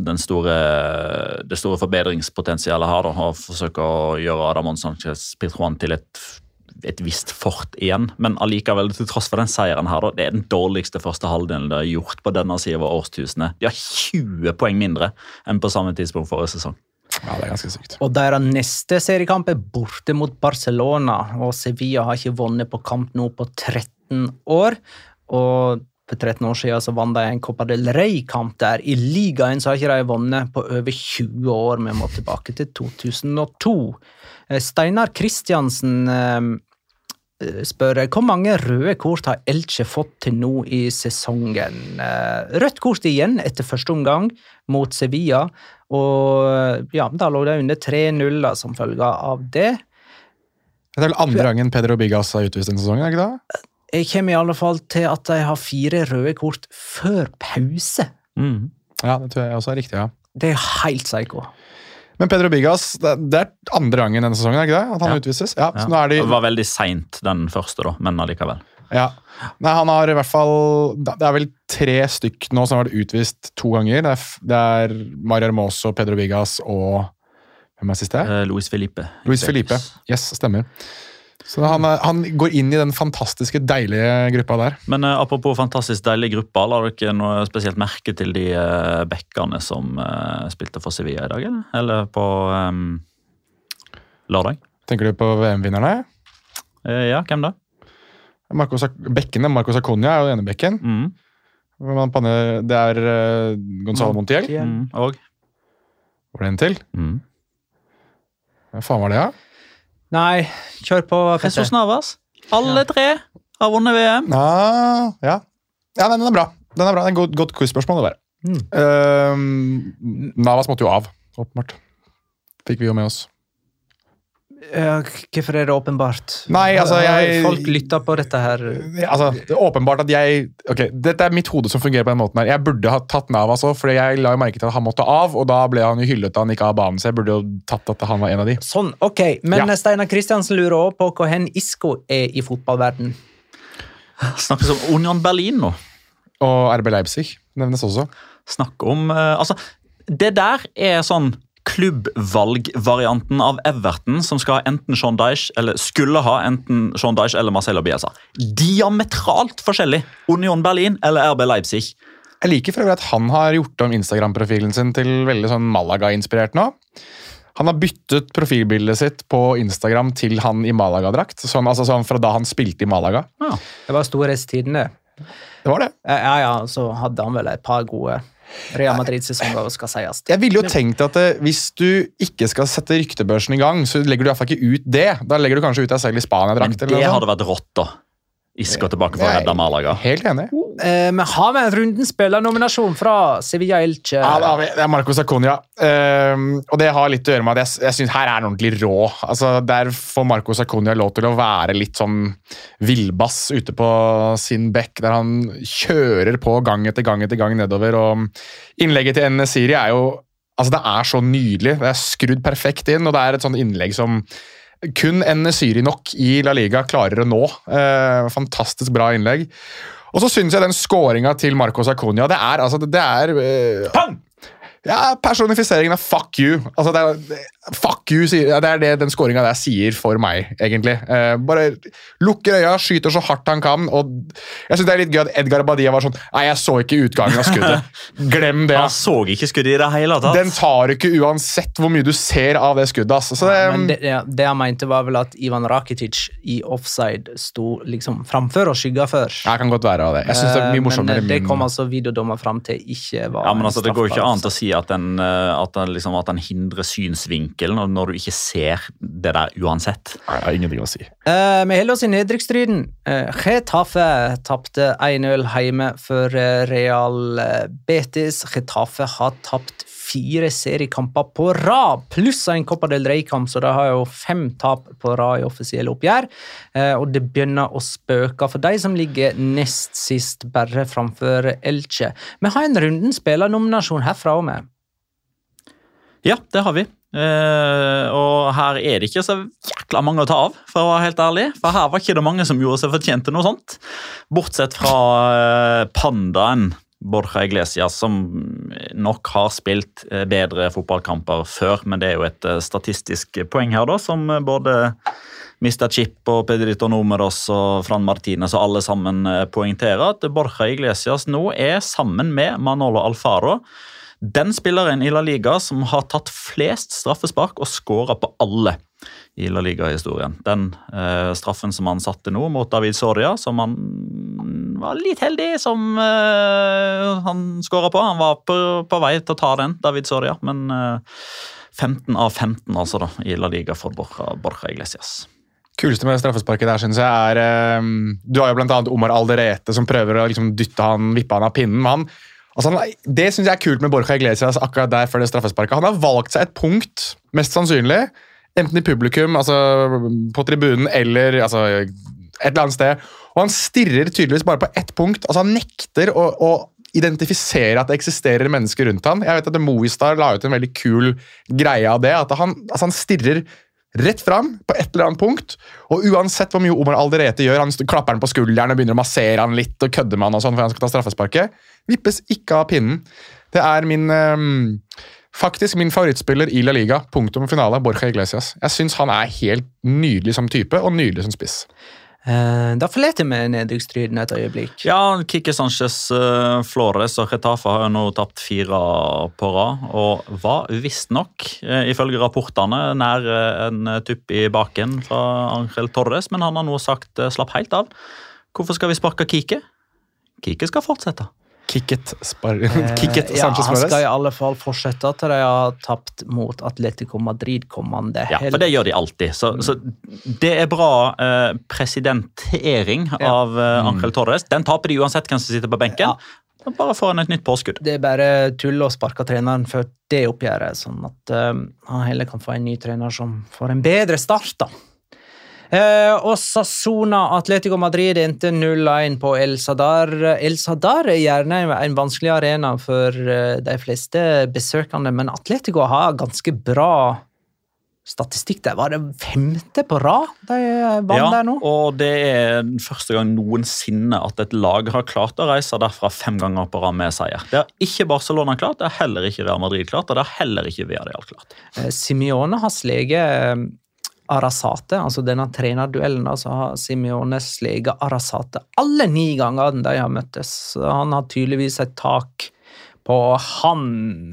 S4: store forbedringspotensialet her, da, å forsøke å gjøre Ramón Sánchez Pizjuán til et visst fort igjen. Men allikevel, til tross for den seieren her, da, det er den dårligste første halvdelen de har gjort på denne siden av årstusenet. De har 20 poeng mindre enn på samme tidspunkt forrige sesong.
S3: Ja, det er ganske sykt.
S1: Og deres neste seriekamp er borte mot Barcelona, og Sevilla har ikke vunnet på kamp nå på 13 år, og for 13 år siden så vant de en Copa del Rey-kamp der. I ligaen så har ikke de vunnet på over 20 år, vi må tilbake til 2002. Steinar Kristiansen spør, hvor mange røde kort har Elche fått til nå i sesongen? Rødt kort igjen etter første omgang mot Sevilla, og ja, da lå det under 3-0 som følge av det.
S3: Det er vel andre gangen Pedro Bigas har utvist en sesong, er ikke det?
S1: Jeg kommer i alle fall til at de har 4 røde kort før pause.
S3: Ja, det tror jeg også er riktig, ja.
S1: Det er helt psyko.
S3: Men Pedro Bigas, det er andre gangen denne sesongen, er ikke det? At han utvises? Ja, så nå er
S4: Det var veldig sent den første da, men allikevel.
S3: Ja. Nei, han har i hvert fall, det er vel 3 stykk nå som har vært utvist 2 ganger. Det er Mario Hermoso, Pedro Bigas og hvem er siste?
S4: Luis Felipe.
S3: Luis Felipe, yes, stemmer. Så han går inn i den fantastiske, deilige gruppa der. Men
S4: apropos fantastisk deilig gruppa, la dere noe spesielt merke til de bekkene som spilte for Sevilla i dag, eller? Eller på lørdag?
S3: Tenker du på VM-vinnerne?
S4: Ja, hvem da?
S3: Bekkene, Marcos Acuna er jo ene bekken. Det er Gonzalo Montiel.
S4: Og?
S3: Var det en til? Hva faen var det, ja?
S1: Nei, kjør på, Petter.
S4: Jesus Navas. Alle 3 har vunnet VM.
S3: Ja, den er bra. Det er et godt quiz-spørsmål det der. Navas måtte jo av, åpenbart. Fikk vi jo med oss.
S1: Hvorfor det åpenbart?
S3: Nei, altså,
S1: Folk lytter på dette her.
S3: Altså, det er åpenbart at dette er mitt hode som fungerer på den måten her. Jeg burde ha tatt Navas også, fordi jeg la jo merke til at han måtte av, og da ble han jo hyllet da han ikke av banen, så jeg burde jo tatt at han var en av de.
S1: Sånn, ok. Men Steinar Kristiansen lurer også på hvor hen Isco i fotballverden.
S4: Snakkes om Union Berlin nå.
S3: Og RB Leipzig nevnes også.
S4: Snakk om, altså, det der sånn klubbvalgvarianten av Everton som skal ha enten Sean Dyche, eller skulle ha enten Sean Dyche eller Marcelo Bielsa. Diametralt forskjellig. Union Berlin eller RB Leipzig.
S3: Jeg liker for øvrig at han har gjort om Instagram-profilen sin til veldig sånn Malaga-inspirert nå. Han har byttet profilbildet sitt på Instagram til han i Malaga-drakt. Sånn fra da han spilte i Malaga.
S1: Ja. Det var storhetstiden det.
S3: Det var det.
S1: Ja, så hadde han vel et par gode Real Madrid-sesonger skal sies.
S3: Jeg ville jo tenkt at hvis du ikke skal sette ryktebørsen i gang, så legger du i hvert fall ikke ut det. Da legger du kanskje ut deg selv i Spania-drakt.
S4: Men det hadde vært rått da. Isco tilbake for å redde Malaga.
S3: Helt enig.
S1: Men har vi en runden spillernominasjon fra Sevilla Elche?
S3: Ja, det er Marcos Acuna. Og det har litt å gjøre med at jeg synes her er den ordentlig rå. Altså, der får Marcos Acuna lov til å være litt sånn villbass ute på sin bekk, der han kjører på gang etter gang etter gang nedover, og innlegget til En-Nesyri er jo, altså det er så nydelig. Det er skrudd perfekt inn, og det er et sånt innlegg som kun En-Nesyri nok i La Liga klarer å nå. Fantastisk bra innlegg. Og så synes jeg den scoringen til Marcos Acuna, det er personifiseringen av fuck you. Altså fuck you, det er det den scoringen der sier for meg, egentlig. Bare lukker øya, skyter så hardt han kan, og jeg synes det er litt gøy at Edgar Badia var sånn, nei, jeg så ikke utgangen av skuddet. Glem det.
S4: Han så ikke skuddet i det hele tatt.
S3: Den tar ikke uansett hvor mye du ser av det skuddet. Altså. Så
S1: men det han mente var vel at Ivan Rakitic i offside sto liksom framfør og skygga før.
S3: Ja, kan godt være av det. Jeg synes det er mye morsommere.
S1: Men det kom altså videodommer frem til ikke var
S4: men altså, det går jo ikke an til å si at den hindrer synsvinkelen når du ikke ser det der uansett.
S3: Nei, det er ingenting å si.
S1: Vi holder oss i nedrykksstriden. Getafe tappte 1-0 hjemme for Real Betis. Getafe har tapt 4 seriekamper på rad, pluss en Copa del Rey-kamp, så de har jo 5 tap på rad i offisielle oppgjør. Og det begynner å spøke for de som ligger nest sist, bare framfor Elche. Vi har en runden spillernominasjon herfra og med.
S4: Ja, det har vi. Og her er det ikke så jækla mange å ta av, for å være helt ærlig. For her var ikke det mange som gjorde seg fortjent til noe sånt. Bortsett fra pandaen Borja Iglesias, som nok har spilt bedre fotballkamper før, men det er jo et statistisk poeng her da, som både Mr. Chip og Pedrito Números og Fran Martínez og alle sammen poengterer at Borja Iglesias nå er sammen med Manolo Alfaro den spilleren i La Liga som har tatt flest straffespark og skåret på alle i La Liga-historien. Den straffen som han satte nå mot David Soria, som han var litt heldig som han skåret på. Han var på vei til å ta den, David Soria, men 15 av 15 altså da, i La Liga for Borja Iglesias.
S3: Kuleste med straffesparket der, synes jeg, du har jo blant annet Omar Alderete som prøver å liksom vippe han av pinnen, men han altså, det synes jeg er kult med Borja Iglesias akkurat der før det straffesparket. Han har valgt seg et punkt, mest sannsynlig, enten i publikum, altså på tribunen, eller altså, et eller annet sted. Og han stirrer tydeligvis bare på ett punkt. Altså, han nekter å identifisere at det eksisterer mennesker rundt han. Jeg vet at Movistar la ut en veldig kul greie av det, at han stirrer rett fram på et eller annet punkt, og uansett hvor mye Omar Alderete gjør, han klapper han på skulderen og begynner å massere han litt og kødde med han og sånn for han skal ta straffesparket, vippes ikke av pinnen. Det er faktisk min favorittspiller i La Liga, punktum finale, Borja Iglesias. Jeg synes han er helt nydelig som type og nydelig som spiss.
S1: Da forleter vi nedrykkstriden et øyeblikk.
S4: Ja, Quique Sánchez Flores og Getafe har jo nå tapt 4 på rad, og var visst nok, ifølge rapportene, nær en tupp i baken fra Ángel Torres, men han har nå sagt slapp helt av. Hvorfor skal vi sparke Quique? Quique skal fortsette.
S3: Kicket Sánchez Flores.
S1: Ja, han skal i alle fall fortsette til de har tapt mot Atletico Madrid kommende
S4: helg. Ja, for det gjør de alltid. Så det er bra presidentering av Ángel Torres. Den taper de uansett hvem som sitter på benken.
S1: Ja.
S4: Bare får han et nytt påskudd.
S1: Det bare tull å sparke treneren for det oppgjøret, sånn at han heller kan få en ny trener som får en bedre start da. Osasuna, Atletico Madrid endte 0-1 på El Sadar. El Sadar gjerne en vanskelig arena for de fleste besøkende, men Atletico har ganske bra statistikk der. Var det 5. på rad de vann der nå?
S4: Og det første gang noensinne at et lag har klart å reise derfra 5 ganger på rad med seier. Det har ikke Barcelona klart, det har heller ikke Real Madrid klart, og det har heller ikke Villarreal klart. Simeone
S1: har sleget Arrasate, altså denne trenerduellen så har Simeone sleget Arrasate alle 9 ganger de har møttes. Så han har tydeligvis et tak på han.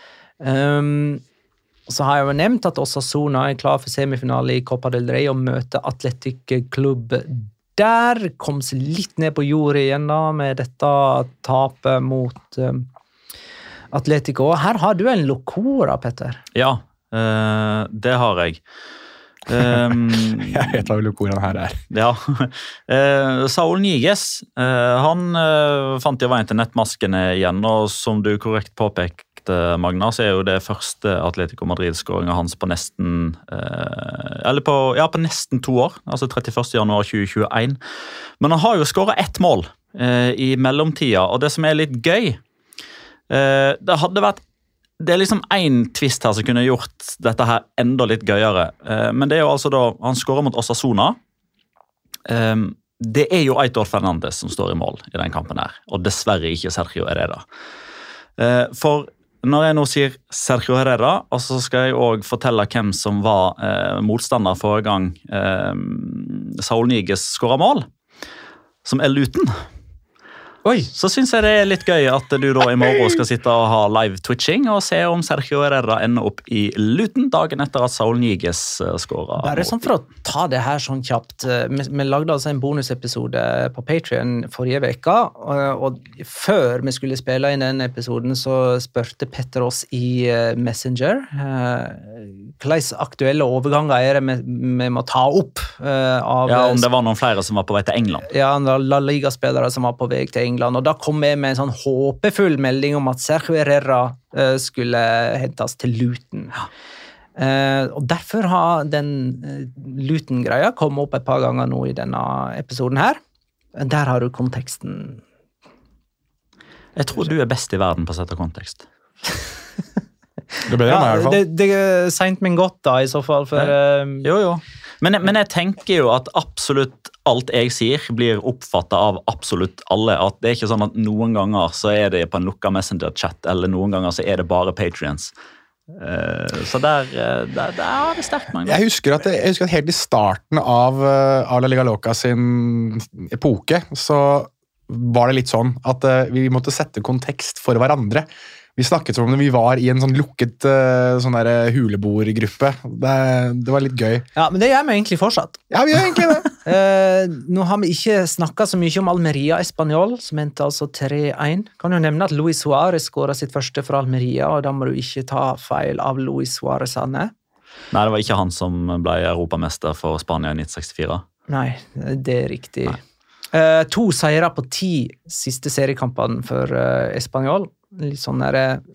S1: Så har jeg jo nevnt at Osasuna klar for semifinale i Copa del Rey og møter Athletic Club der. Kom seg litt ned på jordet igjen da, med dette tapet mot Atletico. Her har du en lokora, Petter.
S4: Ja, det har jeg.
S3: Jeg vet hva lokoren her
S4: Ja. Saul Niguez, han fant jo veien til nettmaskene igjen, og som du korrekt påpekte, Magna, så jo det første Atletico Madrid-skåringen hans på nesten på nesten 2 år, altså 31. januar 2021. Men han har jo skåret 1 mål i mellomtida, og det som litt gøy, det hadde vært det liksom en twist her som kunne gjort dette her enda litt gøyere. Men det jo altså da, han skårer mot Osasuna. Det jo Aitor Fernandes som står i mål i den kampen her, og dessverre ikke Sergio Herrera. For når jeg nå sier Sergio Herrera, og så skal jeg også fortelle hvem som var motstander forrige gang Saul Niguez skåret mål, som Luton.
S1: Oi.
S4: Så synes jeg det litt gøy at du da i morgen skal sitte og ha live twitching og se om Sergio Herrera ender opp i Luton dagen etter at Saul Niguez skåret.
S1: Bare sånn for å ta det her sånn kjapt. Vi lagde altså en bonusepisode på Patreon forrige veka, og før vi skulle spille inn den episoden så spørte Petter oss i Messenger hvilke aktuelle overganger det vi må ta opp av...
S4: Ja, om det var noen flere som var på vei til England.
S1: Ja, La Liga-spillere som var på vei til England, og da kom jeg med en sånn håpefull melding om at Sergio Herrera skulle hentes til Luton. Og derfor har den Luton-greia kommet opp et par ganger nå i denne episoden her. Der har du konteksten.
S4: Jeg tror du best i verden på å sette kontekst.
S3: Det bedre enn meg i hvert fall.
S1: Det sent men godt da, i så fall. For,
S4: Jo. Men jeg tenker jo at absolutt alt jeg sier blir oppfattet av absolutt alle. At det ikke sånn at noen ganger så det på en lukket Messenger-chat, eller noen ganger så det bare Patreons. Så der det sterkt mange.
S3: Jeg husker at helt i starten av La Liga Loca sin epoke, så var det litt sånn at vi måtte sette kontekst for hverandre. Vi snakket som om vi var i en sånn lukket sånn der hulebordgruppe. Det var litt gøy.
S1: Ja, men det gjør vi egentlig fortsatt.
S3: Ja, vi gjør egentlig det.
S1: Nå har vi ikke snakket så mye om Almeria Espanyol, som endte altså 3-1. Kan jo nevne at Luis Suárez skåret sitt første for Almeria, og da må du ikke ta feil av Luis Suárez, Anne.
S4: Nei, det var ikke han som ble europamester for Spania i 1964.
S1: Nei, det riktig. 2 seire på 10 siste seriekampene for Espanyol. Litt sånn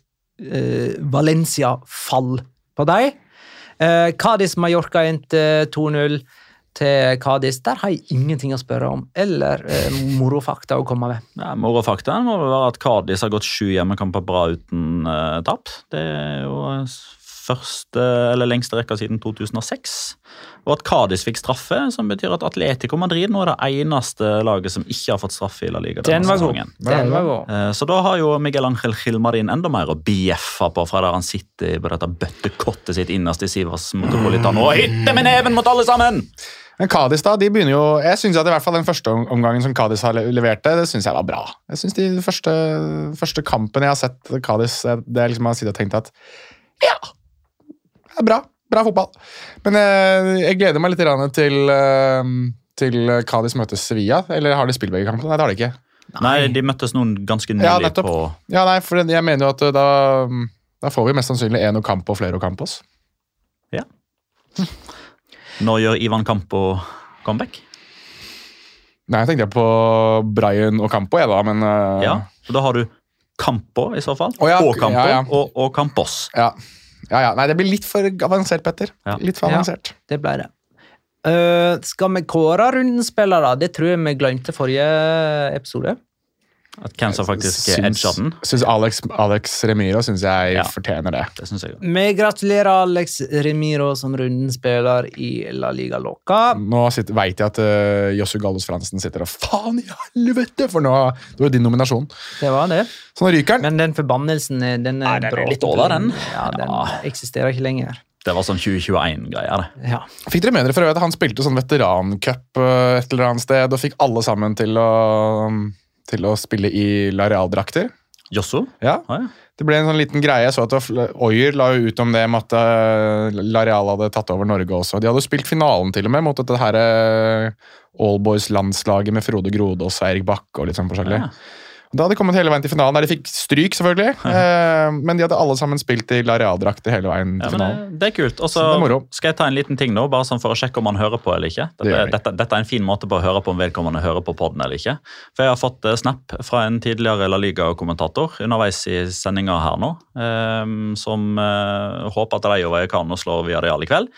S1: Valencia-fall på deg. Cádiz Mallorca endte 2-0 til Cádiz. Der har jeg ingenting å spørre om, eller morofakta å komme med.
S4: Ja, morofakta må være at Cádiz har gått 7 hjemmekamper bra uten tap. Det jo første eller lengste rekka siden 2006. Og at Cádiz fikk straffe, som betyr at Atletico Madrid nå det eneste laget som ikke har fått straffe i La Liga denne sesongen.
S1: Den var god.
S4: Så da har jo Miguel Ángel Gilmarin enda mer å bjeffe på fra der han sitter på dette bøttekottet sitt innerst i Sivas Metropolitano og hytter med neven mot alle sammen!
S3: Men Cádiz da, de begynner jo... Jeg synes at i hvert fall den første omgangen som Cádiz har levert det synes jeg var bra. Jeg synes de første kampen jeg har sett Cádiz, det liksom jeg har sittet og tenkt at ja, det bra fotball. Men jeg gleder meg litt til Cádiz møtes Sevilla, eller har de spilt begge kampene? Nei, det har de ikke.
S4: Nei, de møttes noen ganske nylig på...
S3: Ja, nei, for jeg mener jo at da får vi mest sannsynlig en Ocampo og flere Ocampos.
S4: Ja. Når gjør Ivan Campo comeback?
S3: Nei, jeg tenkte på Brian Ocampo, men...
S4: Ja, For da har du Campo i så fall,
S3: ja,
S4: og Campo,
S3: ja.
S4: og Campos.
S3: Ja. Nei, det blir litt for avansert, Petter.
S4: Ja.
S3: Litt for avansert.
S1: Det ble det. Skal vi kåre rundens spillere? Det tror jeg vi glemte forrige episode.
S4: At hvem som faktisk edger den.
S3: Synes Alex Remiro synes jeg fortjener det.
S4: Det synes jeg.
S1: Vi gratulerer Alex Remiro som rundens spiller i La Liga Loca.
S3: Nå vet jeg at Josu Gallos Fransen sitter og faen i helvete, for nå det var din nominasjon.
S1: Det var det.
S3: Så nå ryker den.
S1: Men den forbannelsen, den
S4: Nei, den er litt over den.
S1: Ja, den eksisterer ikke lenger.
S4: Det var sånn 2021-greier.
S1: Ja.
S3: Fikk dere med dere for øvrig at han spilte sånn veterancup et eller annet sted, og fikk alle sammen til å spille i La Real-drakter?
S4: Josso?
S3: Ja. Det ble en sånn liten greie. Jeg så at Oyer la ut om det med at La Real hadde tatt over Norge også. De hadde spilt finalen til og med mot dette her Allboys-landslaget med Frode Grodås og Erik Bakke og litt sånn forskjellig.
S4: Ja.
S3: Da hadde de kommet hele veien til finalen, der de fikk stryk selvfølgelig. Men de hadde alle sammen spilt i La Real-drakter hele veien til finalen.
S4: Det er kult. Og så skal jeg ta en liten ting nå, bare sånn for å sjekke om man hører på eller ikke. Dette er en fin måte på å høre på om vedkommende hører på podden eller ikke. For jeg har fått snap fra en tidligere La Liga-kommentator underveis i sendinga her nå, som håper at Rayo Vallecano slår via Real i kveld.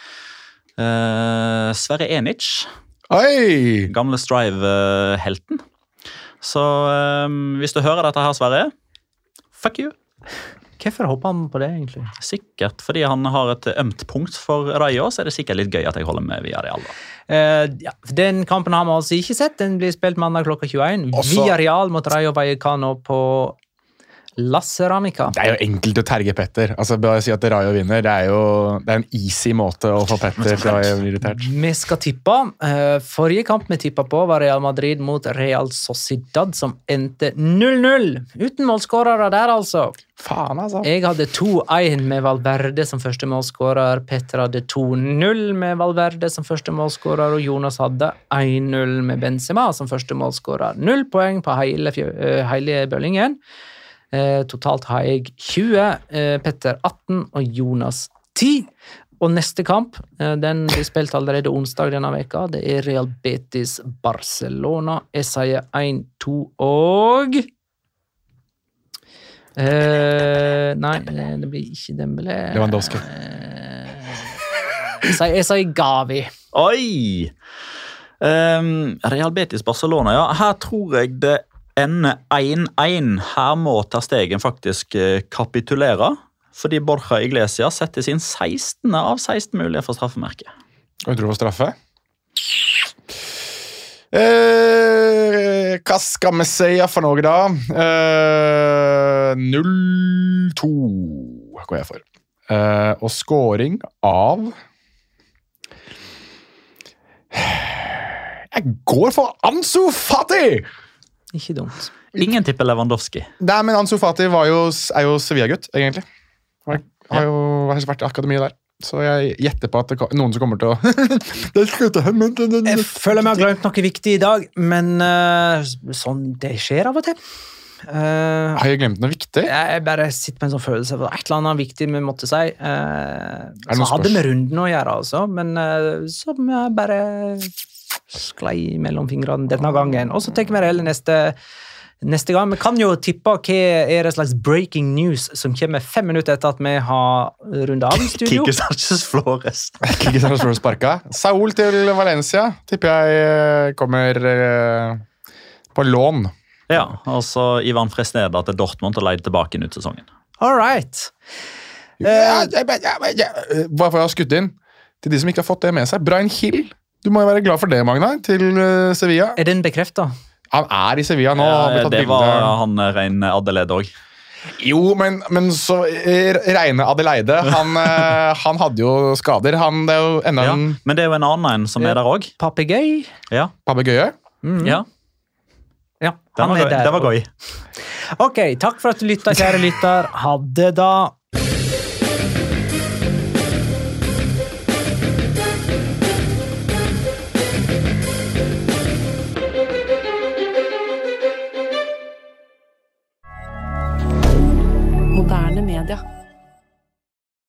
S4: Sverre Enic, gamle Strive-helten. Så hvis du hører dette her, Sverre, fuck you.
S1: Hvorfor håper han på det, egentlig?
S4: Sikkert, fordi han har et ømt punkt for Rayo, så er det sikkert litt gøy at jeg holder med via Real.
S1: Den kampen har vi altså ikke sett. Den blir spilt mandag klokka 21. Via Real mot Rayo Vallecano på La Ceramica.
S3: Det er jo enkelt å terge Petter. Altså, bare si at Rayo vinner. Det er en easy måte å få Petter til å bli irritert.
S1: Vi skal tippe. Forrige kamp vi tippet på var Real Madrid mot Real Sociedad, som endte 0-0. Uten målskårere der, altså.
S3: Faen, altså.
S1: Jeg hadde 2-1 med Valverde som første målskårer. Petter hadde 2-0 med Valverde som første målskårer, og Jonas hadde 1-0 med Benzema som første målskårer. 0 poeng på hele bøllingen. Totalt har jeg 20, Petter 18 og Jonas 10. Og neste kamp, den blir spilt allerede onsdag denne veka. Det er Real Betis Barcelona. Jeg sier 1-2 og... nei, det blir ikke Dembélé.
S3: Lewandowski.
S1: Jeg sier Gavi.
S4: Oi! Real Betis Barcelona, ja. Her tror jeg det ender 1-1. Her må Ter Stegen faktisk kapitulere, fordi Borja Iglesias setter sin 16. av 16 mulige for straffemerket.
S3: Og du tror på straffe? Hva skal vi si for noe da? 0-2 går jeg for. Og scoring av... Jeg går for Ansu Fati!
S1: Ikke dumt.
S4: Ingen tipper Lewandowski.
S3: Nei, men Ansu Fati er jo Sevilla-gutt, egentlig. Har jo vært i akademiet der. Så jeg gjetter på at det noen som kommer til å...
S1: Jeg føler meg har glemt noe viktig i dag, men sånn, det skjer av og til.
S3: Har jeg glemt noe viktig?
S1: Jeg bare sitter med en sånn følelse for et eller annet viktig vi måtte si. Så hadde vi runden å gjøre, altså, men som jeg bare sklei mellom fingrene denne gangen. Og så tenker vi heller neste gang. Vi kan jo tippe hva er det slags breaking news som kommer 5 minutter etter at vi har rundet av i studio.
S4: Kike Sanchez Flores.
S3: Kike Sanchez Flores sparka. Saul til Valencia tipper jeg kommer på lån.
S4: Ja, og så Ivan Fresneda til Dortmund og leide tilbake inn ut sesongen.
S1: All right.
S3: Bare for å ha skutt inn til de som ikke har fått det med seg. Brian Hill, du må jo være glad for det, Magnar, til Sevilla.
S1: Er den bekreftet?
S3: Han er i Sevilla nå.
S4: Det var han Rein Adelaide også.
S3: Jo, men så Reine Adelaide, han hadde jo skader. Det er jo enda
S4: ja, men det er jo en annen som er der også.
S1: Papegøy.
S4: Ja.
S3: Papegøye?
S4: Ja.
S1: Ja, han er der.
S4: Det var gøy.
S1: Ok, takk for at du lyttet, kjære lytter. Ha det da.